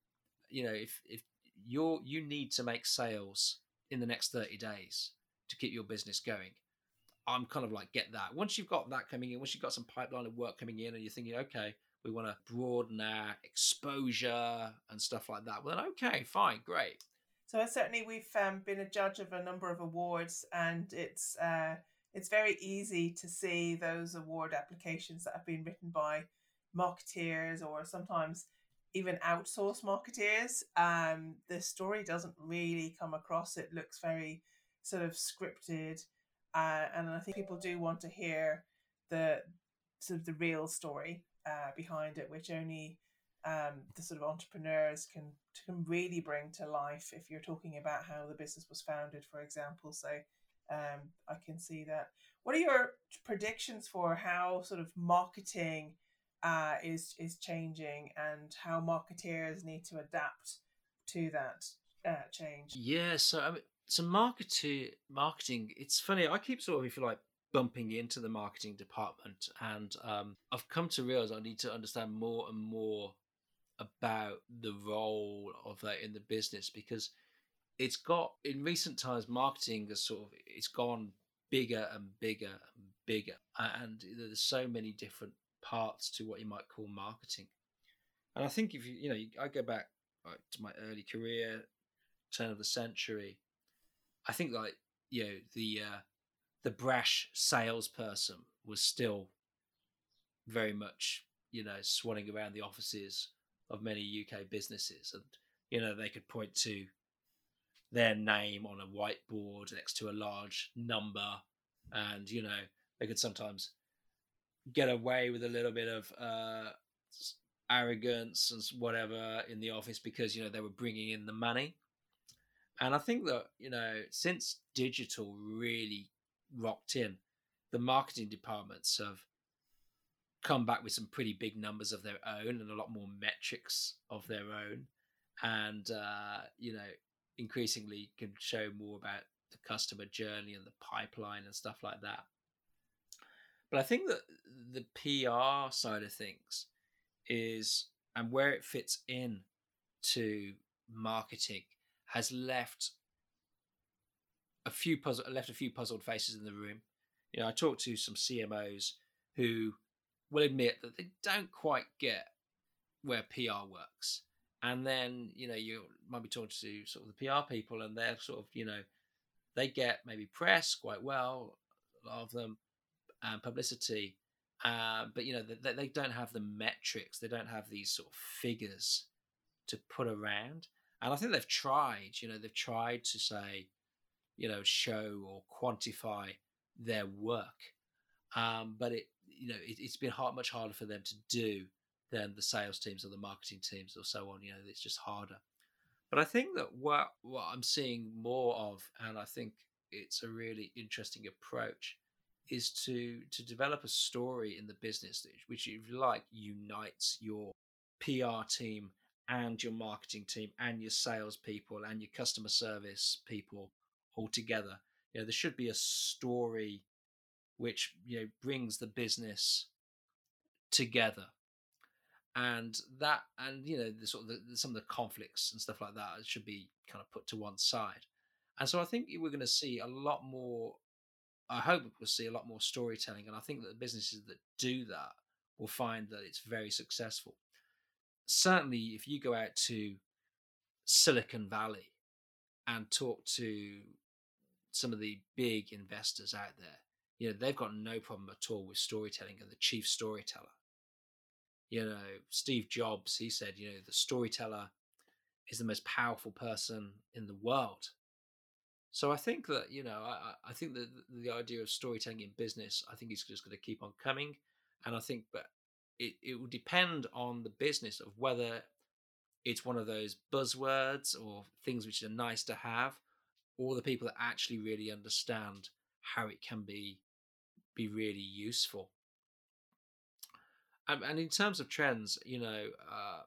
you know, if if you're you need to make sales in the next thirty days to keep your business going. I'm kind of like, get that. Once you've got that coming in, once you've got some pipeline of work coming in and you're thinking, okay, we want to broaden our exposure and stuff like that, well then, okay, fine, great. So certainly we've um, been a judge of a number of awards, and it's uh, it's very easy to see those award applications that have been written by marketeers or sometimes even outsourced marketeers. Um, the story doesn't really come across. It looks very sort of scripted, uh, and I think people do want to hear the sort of the real story uh, behind it, which only um, the sort of entrepreneurs can can really bring to life if you're talking about how the business was founded, for example. So um, I can see that. What are your predictions for how sort of marketing uh, is is changing and how marketeers need to adapt to that uh, change? Yeah, so I mean, so marketing, marketing. It's funny. I keep sort of, if you like, bumping into the marketing department, and um, I've come to realize I need to understand more and more about the role of that in the business, because it's got, in recent times, marketing has sort of, it's gone bigger and bigger and bigger, and there's so many different parts to what you might call marketing. And I think if you, you know, I go back like, to my early career, turn of the century, I think like, you know, the uh, the brash salesperson was still very much, you know, swanning around the offices of many U K businesses, and, you know, they could point to their name on a whiteboard next to a large number, and, you know, they could sometimes get away with a little bit of uh, arrogance and whatever in the office because, you know, they were bringing in the money. And I think that, you know, since digital really rocked in, the marketing departments have come back with some pretty big numbers of their own and a lot more metrics of their own, and uh, you know, increasingly can show more about the customer journey and the pipeline and stuff like that. But I think that the P R side of things is, and where it fits in to marketing, has left a few puzzle left a few puzzled faces in the room. You know, I talked to some C M Os who will admit that they don't quite get where P R works. And then, you know, you might be talking to sort of the P R people, and they're sort of, you know, they get maybe press quite well, a lot of them, and publicity, Uh, but you know, they, they don't have the metrics. They don't have these sort of figures to put around. And I think they've tried. You know, they've tried to say, you know, show or quantify their work. Um, but it, you know, it, it's been hard, much harder for them to do than the sales teams or the marketing teams or so on. You know, it's just harder. But I think that what what I'm seeing more of, and I think it's a really interesting approach, is to to develop a story in the business which, if you like, unites your P R team and your marketing team and your sales people and your customer service people all together. You know, there should be a story which, you know, brings the business together, and that, and you know, the sort of the, some of the conflicts and stuff like that should be kind of put to one side. And so I think we're going to see a lot more. I hope we'll see a lot more storytelling, and I think that the businesses that do that will find that it's very successful. Certainly, if you go out to Silicon Valley and talk to some of the big investors out there, you know, they've got no problem at all with storytelling and the chief storyteller. You know, Steve Jobs, he said, you know, the storyteller is the most powerful person in the world. So I think that, you know, I, I think that the idea of storytelling in business, I think is just going to keep on coming. And I think, but it, it will depend on the business of whether it's one of those buzzwords or things which are nice to have, or the people that actually really understand how it can be be really useful. Um, and in terms of trends, you know, uh,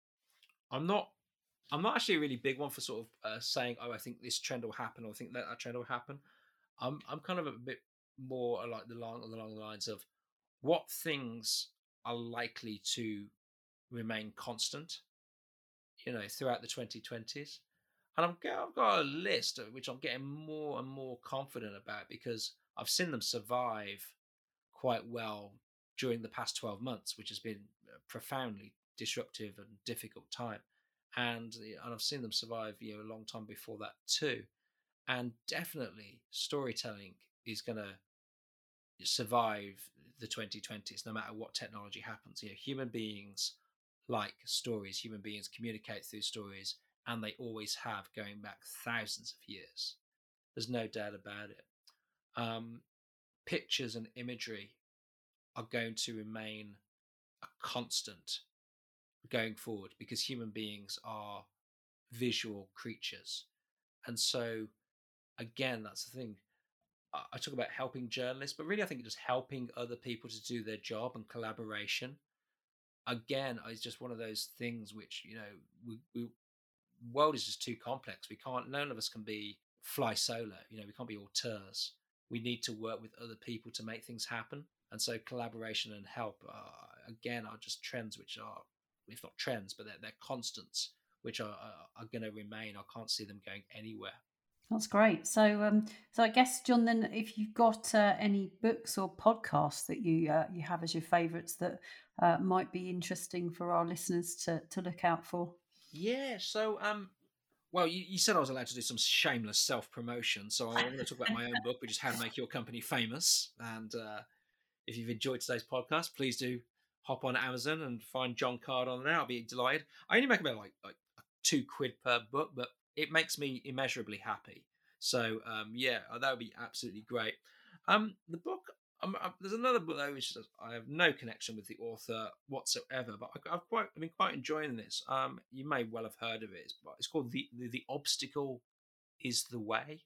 I'm not I'm not actually a really big one for sort of uh, saying, oh, I think this trend will happen, or I think that that trend will happen. I'm I'm kind of a bit more like the long along the lines of what things are likely to remain constant, you know, throughout the twenty twenties. And I'm, I've got a list which I'm getting more and more confident about because I've seen them survive quite well during the past twelve months, which has been a profoundly disruptive and difficult time. And, and I've seen them survive, you know, a long time before that too. And definitely storytelling is going to survive the twenty twenties, no matter what technology happens. You know, human beings like stories, human beings communicate through stories, and they always have, going back thousands of years. There's no doubt about it. Um, pictures and imagery are going to remain a constant going forward because human beings are visual creatures. And so, again, that's the thing. I talk about helping journalists, but really I think just helping other people to do their job and collaboration. Again, it's just one of those things which, you know, we, we world is just too complex. We can't, none of us can be fly solo. You know, we can't be auteurs. We need to work with other people to make things happen. And so collaboration and help, uh, again, are just trends which are, if not trends, but they're, they're constants, which are, are, are going to remain. I can't see them going anywhere. That's great. So, um, so I guess, John, then, if you've got uh, any books or podcasts that you uh, you have as your favourites that uh, might be interesting for our listeners to to look out for. Yeah. So, um, well, you, you said I was allowed to do some shameless self promotion, so I'm going to talk about my own book, which is How to Make Your Company Famous. And uh, if you've enjoyed today's podcast, please do hop on Amazon and find John Card on there. I'll be delighted. I only make about like like two quid per book, but it makes me immeasurably happy. So um, yeah, that would be absolutely great. Um, the book, um, uh, there's another book though, which is, I have no connection with the author whatsoever, but I, I've quite, I've been quite enjoying this. Um, you may well have heard of it. But it's called the, the the Obstacle is the Way,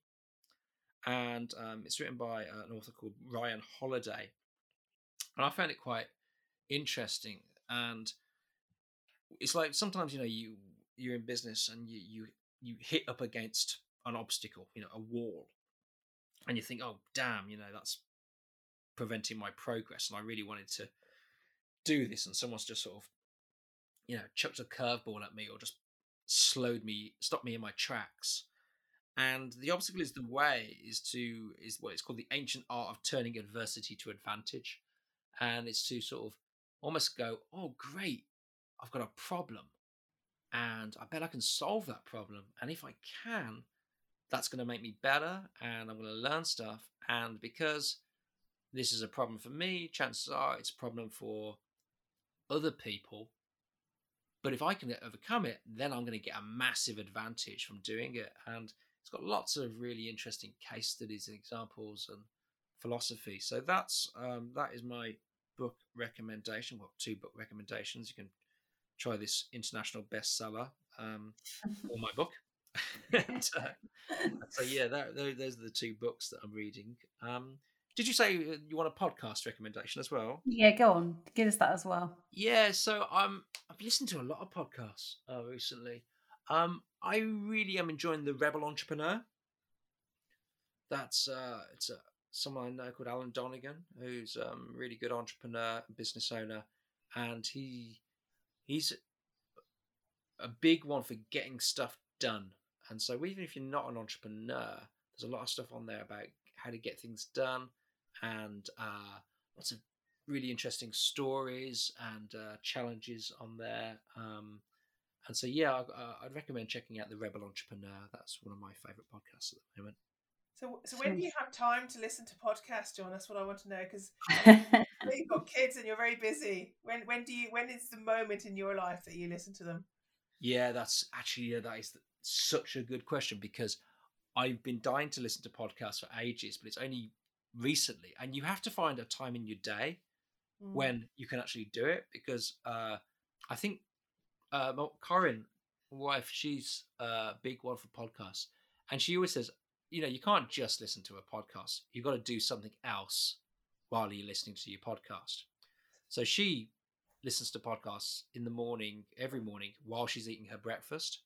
and um, it's written by an author called Ryan Holiday, and I found it quite interesting. And it's like sometimes, you know, you you're in business and you you you hit up against an obstacle, you know, a wall, and you think, oh damn, you know, that's preventing my progress, and I really wanted to do this, and someone's just sort of, you know, chucked a curveball at me or just slowed me, stopped me in my tracks. And the obstacle is the way is to is what it's called the ancient art of turning adversity to advantage, and it's to sort of almost go, oh great, I've got a problem, and I bet I can solve that problem. And if I can, that's going to make me better, and I'm going to learn stuff. And because this is a problem for me, chances are it's a problem for other people. But if I can overcome it, then I'm going to get a massive advantage from doing it. And it's got lots of really interesting case studies and examples and philosophy. So that's um, that is my book recommendation. Well, two book recommendations. You can try this international bestseller um, or my book. and, uh, so yeah, that, those are the two books that I'm reading. Um, did you say you want a podcast recommendation as well? Yeah, go on. Give us that as well. Yeah, so um, I've listened to a lot of podcasts uh, recently. Um, I really am enjoying The Rebel Entrepreneur. That's uh, it's a, someone I know called Alan Donegan, who's um really good entrepreneur, business owner, and he he's a big one for getting stuff done. And so even if you're not an entrepreneur, there's a lot of stuff on there about how to get things done, and uh, lots of really interesting stories and uh, challenges on there. Um, and so, yeah, I, uh, I'd recommend checking out The Rebel Entrepreneur. That's one of my favorite podcasts at the moment. So, so when do you have time to listen to podcasts, John? That's what I want to know, because you've got kids and you're very busy. When, when do you? When is the moment in your life that you listen to them? Yeah, that's actually yeah, that is such a good question, because I've been dying to listen to podcasts for ages, but it's only recently, and you have to find a time in your day mm. when you can actually do it, because uh, I think uh, Corinne, my wife, she's a big one for podcasts, and she always says, you know, you can't just listen to a podcast. You've got to do something else while you're listening to your podcast. So she listens to podcasts in the morning, every morning, while she's eating her breakfast.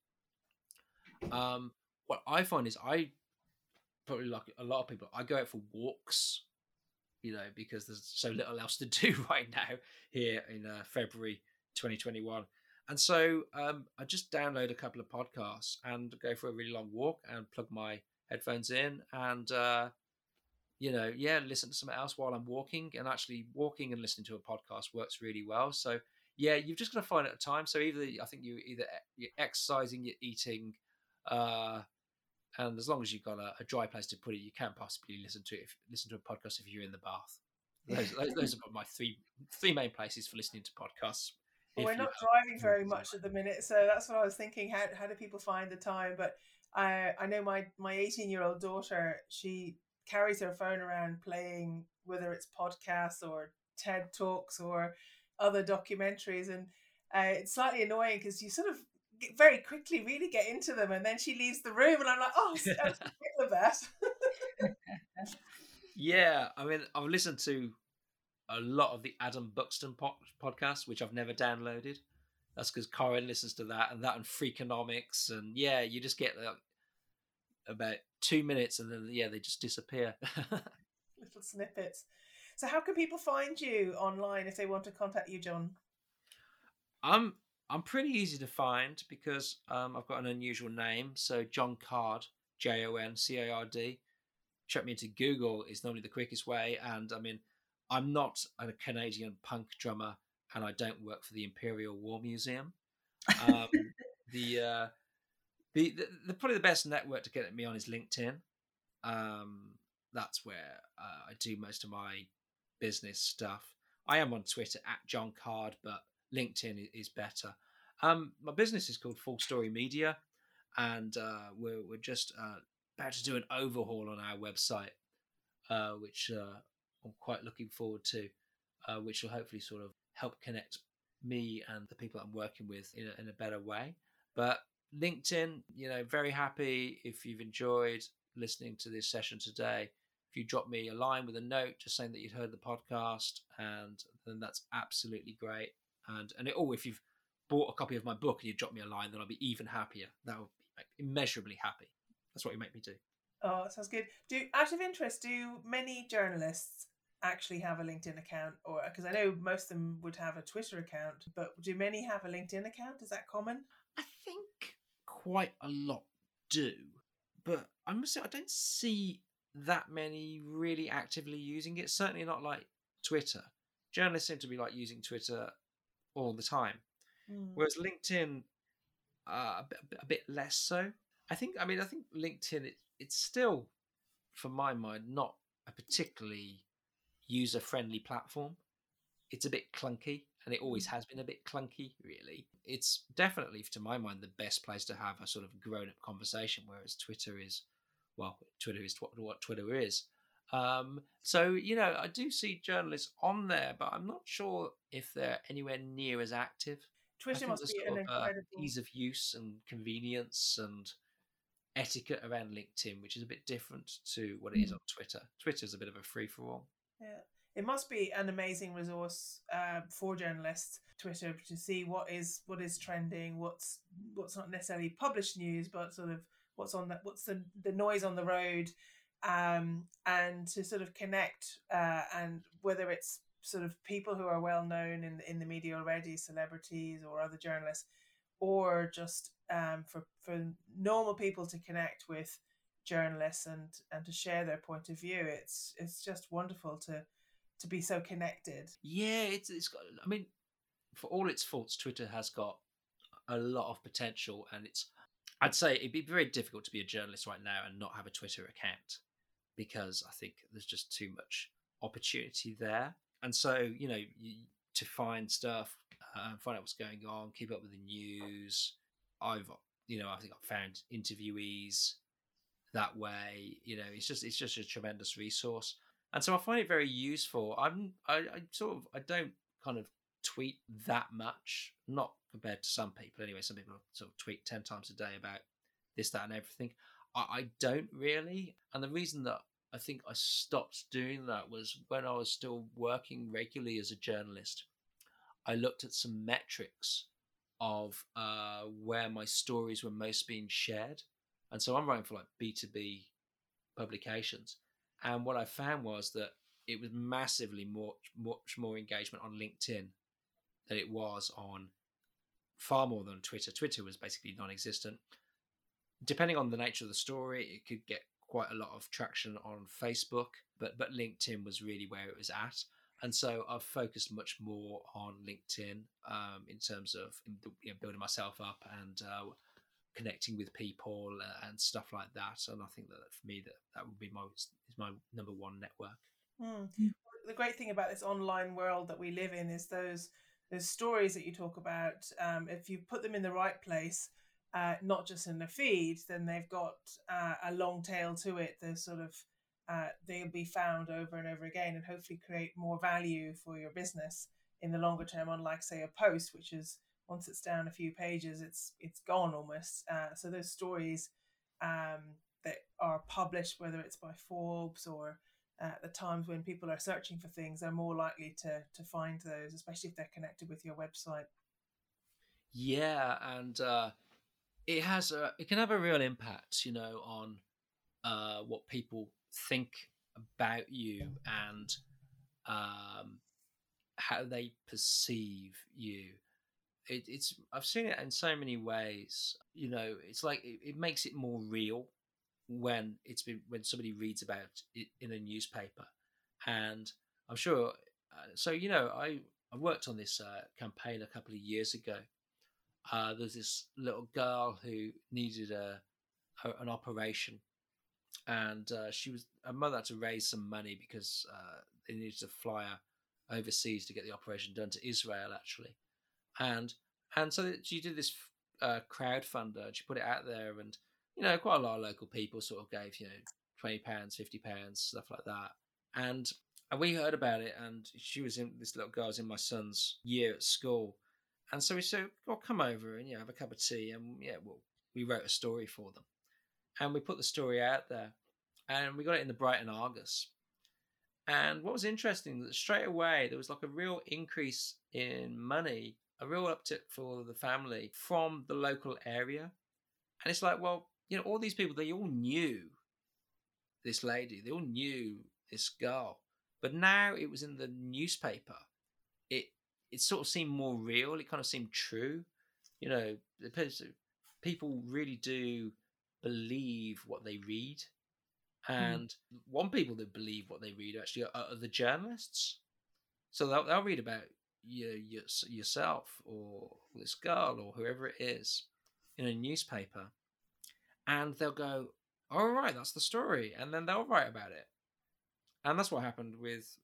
Um, what I find is I probably like a lot of people, I go out for walks, you know, because there's so little else to do right now here in uh, February twenty twenty-one. And so um, I just download a couple of podcasts and go for a really long walk and plug my headphones in and, uh, you know, yeah, listen to something else while I'm walking. And actually walking and listening to a podcast works really well. So, yeah, you've just got to find it a time. So either, I think you either you're exercising, you're eating, uh, and as long as you've got a, a dry place to put it, you can't possibly listen to it. If, listen to a podcast if you're in the bath. Those, those, those are my three three main places for listening to podcasts. Well, we're not driving very much at the minute, so that's what I was thinking. How how do people find the time? But I I know my my eighteen year old daughter, she carries her phone around playing, whether it's podcasts or TED Talks or other documentaries, and uh, it's slightly annoying because you sort of get, very quickly really get into them, and then she leaves the room, and I'm like, oh, I was thinking of that. Yeah, I mean, I've listened to a lot of the Adam Buxton po- podcast, which I've never downloaded. That's because Corinne listens to that, and that and Freakonomics, and yeah, you just get like, about two minutes, and then yeah, they just disappear. Little snippets. So, how can people find you online if they want to contact you, John? I'm I'm pretty easy to find because um, I've got an unusual name. So John Card, J O N C A R D. Chuck me into Google is normally the quickest way, and I mean, I'm not a Canadian punk drummer, and I don't work for the Imperial War Museum. Um, the, uh, the the the probably the best network to get me on is LinkedIn. Um, that's where uh, I do most of my business stuff. I am on Twitter at John Card, but LinkedIn is better. Um, my business is called Full Story Media, and uh, we're we're just uh, about to do an overhaul on our website, uh, which uh, I'm quite looking forward to, uh, which will hopefully sort of help connect me and the people I'm working with in a, in a better way. But LinkedIn, you know, very happy if you've enjoyed listening to this session today. If you drop me a line with a note just saying that you'd heard the podcast, and then that's absolutely great. And and it, oh, if you've bought a copy of my book and you drop me a line, then I'll be even happier. That would be immeasurably happy. That's what you make me do. Oh, that sounds good. Do out of interest, do many journalists actually have a LinkedIn account, or because I know most of them would have a Twitter account, but do many have a LinkedIn account? Is that common? I think quite a lot do, but I must say I don't see that many really actively using it. Certainly not like Twitter. Journalists seem to be like using Twitter all the time, mm. whereas LinkedIn uh, a, bit, a bit less so. I think. I mean, I think LinkedIn it, it's still, for my mind, not a particularly user-friendly platform. It's a bit clunky, and it always has been a bit clunky, really. It's definitely, to my mind, the best place to have a sort of grown-up conversation, whereas Twitter is, well, Twitter is what, what Twitter is. Um, so, you know, I do see journalists on there, but I'm not sure if they're anywhere near as active. Twitter I think must there's be sort an of uh, incredible. ease of use and convenience and etiquette around LinkedIn, which is a bit different to what it is on Twitter. Twitter's a bit of a free-for-all. Yeah, it must be an amazing resource uh, for journalists, Twitter, to see what is what is trending, what's what's not necessarily published news, but sort of what's on the what's the the noise on the road, um, and to sort of connect, uh, and whether it's sort of people who are well known in in the media already, celebrities or other journalists, or just um, for for normal people to connect with journalists and and to share their point of view. It's it's just wonderful to to be so connected. Yeah, it's it's got. I mean, for all its faults, Twitter has got a lot of potential, and it's. I'd say it'd be very difficult to be a journalist right now and not have a Twitter account, because I think there's just too much opportunity there. And so, you know, you, to find stuff, uh, find out what's going on, keep up with the news. I've, you know, I think I've found interviewees that way. You know, it's just it's just a tremendous resource, and so I find it very useful. I'm I, I sort of I don't kind of tweet that much, not compared to some people anyway. Some people sort of tweet ten times a day about this, that, and everything. I, I don't really, and the reason that I think I stopped doing that was when I was still working regularly as a journalist. I looked at some metrics of uh, where my stories were most being shared. And so I'm writing for like B two B publications. And what I found was that it was massively more, much more engagement on LinkedIn than it was on, far more than Twitter. Twitter was basically non-existent. Depending on the nature of the story, it could get quite a lot of traction on Facebook, but but LinkedIn was really where it was at. And so I've focused much more on LinkedIn um, in terms of you know, building myself up and uh, connecting with people and stuff like that. And I think that for me, that that would be my is my number one network. Mm. The great thing about this online world that we live in is those those stories that you talk about. Um, if you put them in the right place, uh, not just in the feed, then they've got uh, a long tail to it. They're sort of uh, they'll be found over and over again, and hopefully create more value for your business in the longer term. Unlike, say, a post, which is once it's down a few pages, it's it's gone almost. Uh, so those stories um, that are published, whether it's by Forbes or at uh, the times when people are searching for things, are more likely to to find those, especially if they're connected with your website. Yeah, and uh, it has a it can have a real impact, you know, on uh, what people think about you and um, how they perceive you. It, it's I've seen it in so many ways. You know, it's like it, it makes it more real when it's been when somebody reads about it in a newspaper, and I'm sure. Uh, so you know, I I worked on this uh, campaign a couple of years ago. Uh, there's this little girl who needed a, a an operation, and uh, she was her mother had to raise some money because uh, they needed to fly her overseas to get the operation done to Israel, actually, and and so she did this uh, crowdfunder. She put it out there, and you know, quite a lot of local people sort of gave, you know, twenty pounds, fifty pounds, stuff like that. And and we heard about it, and she was in, this little girl was in my son's year at school. And so we said, well, come over and, you know, have a cup of tea. And yeah, well, we wrote a story for them. And we put the story out there. And we got it in the Brighton Argus. And what was interesting, that straight away, there was like a real increase in money, a real uptick for the family from the local area. And it's like, well, you know, all these people, they all knew this lady. They all knew this girl. But now it was in the newspaper. It it sort of seemed more real. It kind of seemed true. You know, people really do believe what they read. And mm. one people that believe what they read actually are, are the journalists. So they'll, they'll read about you, you, yourself or this girl or whoever it is in a newspaper. And they'll go, all right, that's the story. And then they'll write about it. And that's what happened with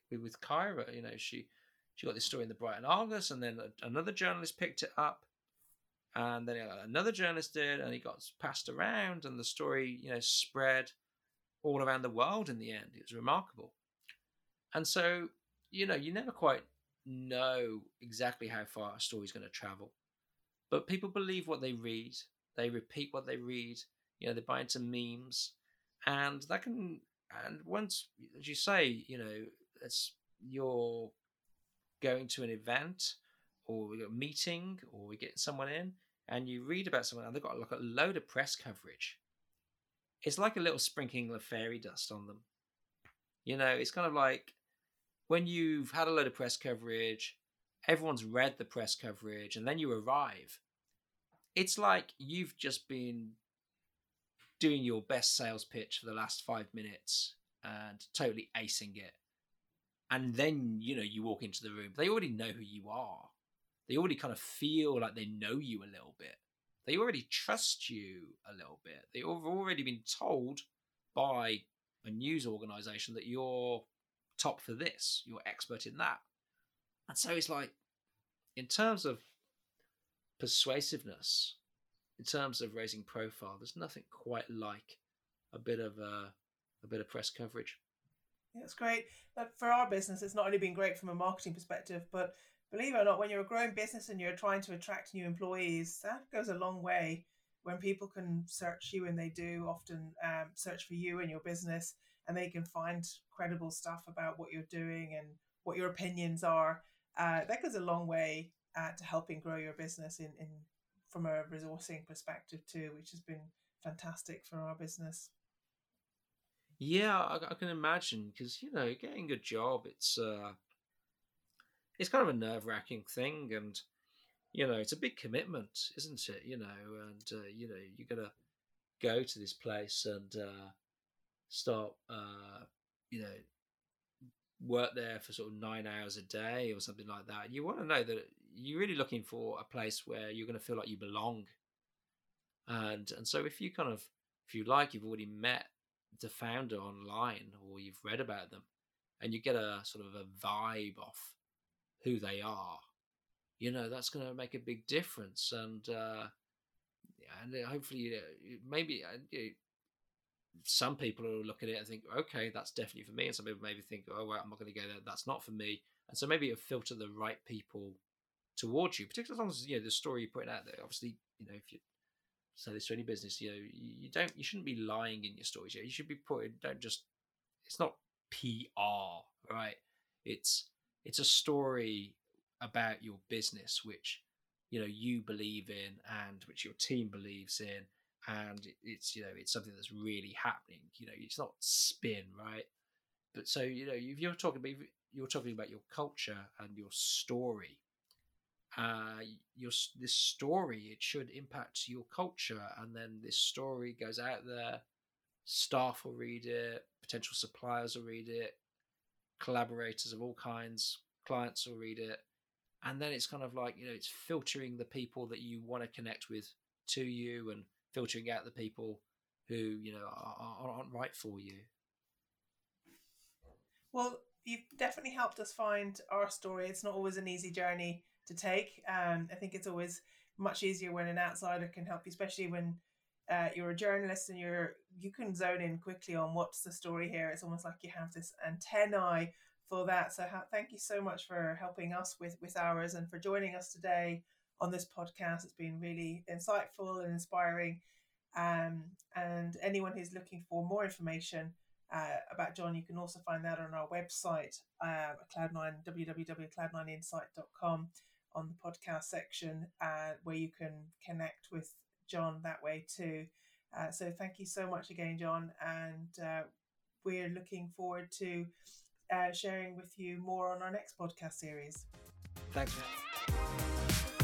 with, with Kyra. You know, she she got this story in the Brighton Argus, and then a, another journalist picked it up, and then another journalist did, and it got passed around, and the story, you know, spread all around the world in the end. It was remarkable. And so, you know, you never quite know exactly how far a story's going to travel, but people believe what they read. They repeat what they read. You know, they buy into memes, and that can, and once, as you say, you know, it's you're going to an event or a meeting or we get someone in and you read about someone and they've got like a load of press coverage. It's like a little sprinkling of fairy dust on them. You know, it's kind of like when you've had a load of press coverage, everyone's read the press coverage, and then you arrive. It's like you've just been doing your best sales pitch for the last five minutes and totally acing it. And then, you know, you walk into the room. They already know who you are. They already kind of feel like they know you a little bit. They already trust you a little bit. They've already been told by a news organization that you're top for this, you're expert in that. And so it's like, in terms of persuasiveness, in terms of raising profile, there's nothing quite like a bit of a, a bit of press coverage. Yeah, it's great. But for our business, it's not only been great from a marketing perspective, but believe it or not, when you're a growing business and you're trying to attract new employees, that goes a long way. When people can search you, and they do often um, search for you and your business, and they can find credible stuff about what you're doing and what your opinions are, uh, that goes a long way uh, to helping grow your business in, in from a resourcing perspective too, which has been fantastic for our business. Yeah, I, I can imagine, because, you know, getting a job, it's uh, it's kind of a nerve-wracking thing, and, you know, it's a big commitment, isn't it? You know, and, uh, you know, you got to go to this place and uh, start, uh, you know, work there for sort of nine hours a day or something like that. You want to know that you're really looking for a place where you're going to feel like you belong. And and so if you kind of, if you like, you've already met the founder online or you've read about them and you get a sort of a vibe off who they are, you know, that's going to make a big difference. And uh, and hopefully, uh, maybe uh, you know, some people will look at it and think, okay, that's definitely for me. And some people maybe think, oh, well, I'm not going to go there. That's not for me. And so maybe it'll filter the right people towards you, particularly as long as, you know, the story you're putting out there. Obviously, you know, if you say this to any business, you know, you don't, you shouldn't be lying in your stories. You should be putting, don't just, it's not P R, right? It's, it's a story about your business, which, you know, you believe in and which your team believes in. And it's, you know, it's something that's really happening. You know, it's not spin, right? But so, you know, if you're talking about, you're talking about your culture and your story, uh, your this story, it should impact your culture. And then this story goes out there, staff will read it, potential suppliers will read it, collaborators of all kinds, clients will read it. And then it's kind of like, you know, it's filtering the people that you want to connect with to you and filtering out the people who, you know, are, aren't right for you. Well, you've definitely helped us find our story. It's not always an easy journey to take. Um, I think it's always much easier when an outsider can help you, especially when uh, you're a journalist and you're you can zone in quickly on what's the story here. It's almost like you have this antennae for that. So ha- thank you so much for helping us with, with ours and for joining us today on this podcast. It's been really insightful and inspiring. Um, and anyone who's looking for more information uh, about John, you can also find that on our website, uh, Cloud nine, w w w dot cloud nine insight dot com, on the podcast section, uh, where you can connect with John that way too. Uh, so thank you so much again, John. And uh, we're looking forward to uh, sharing with you more on our next podcast series. Thanks, man.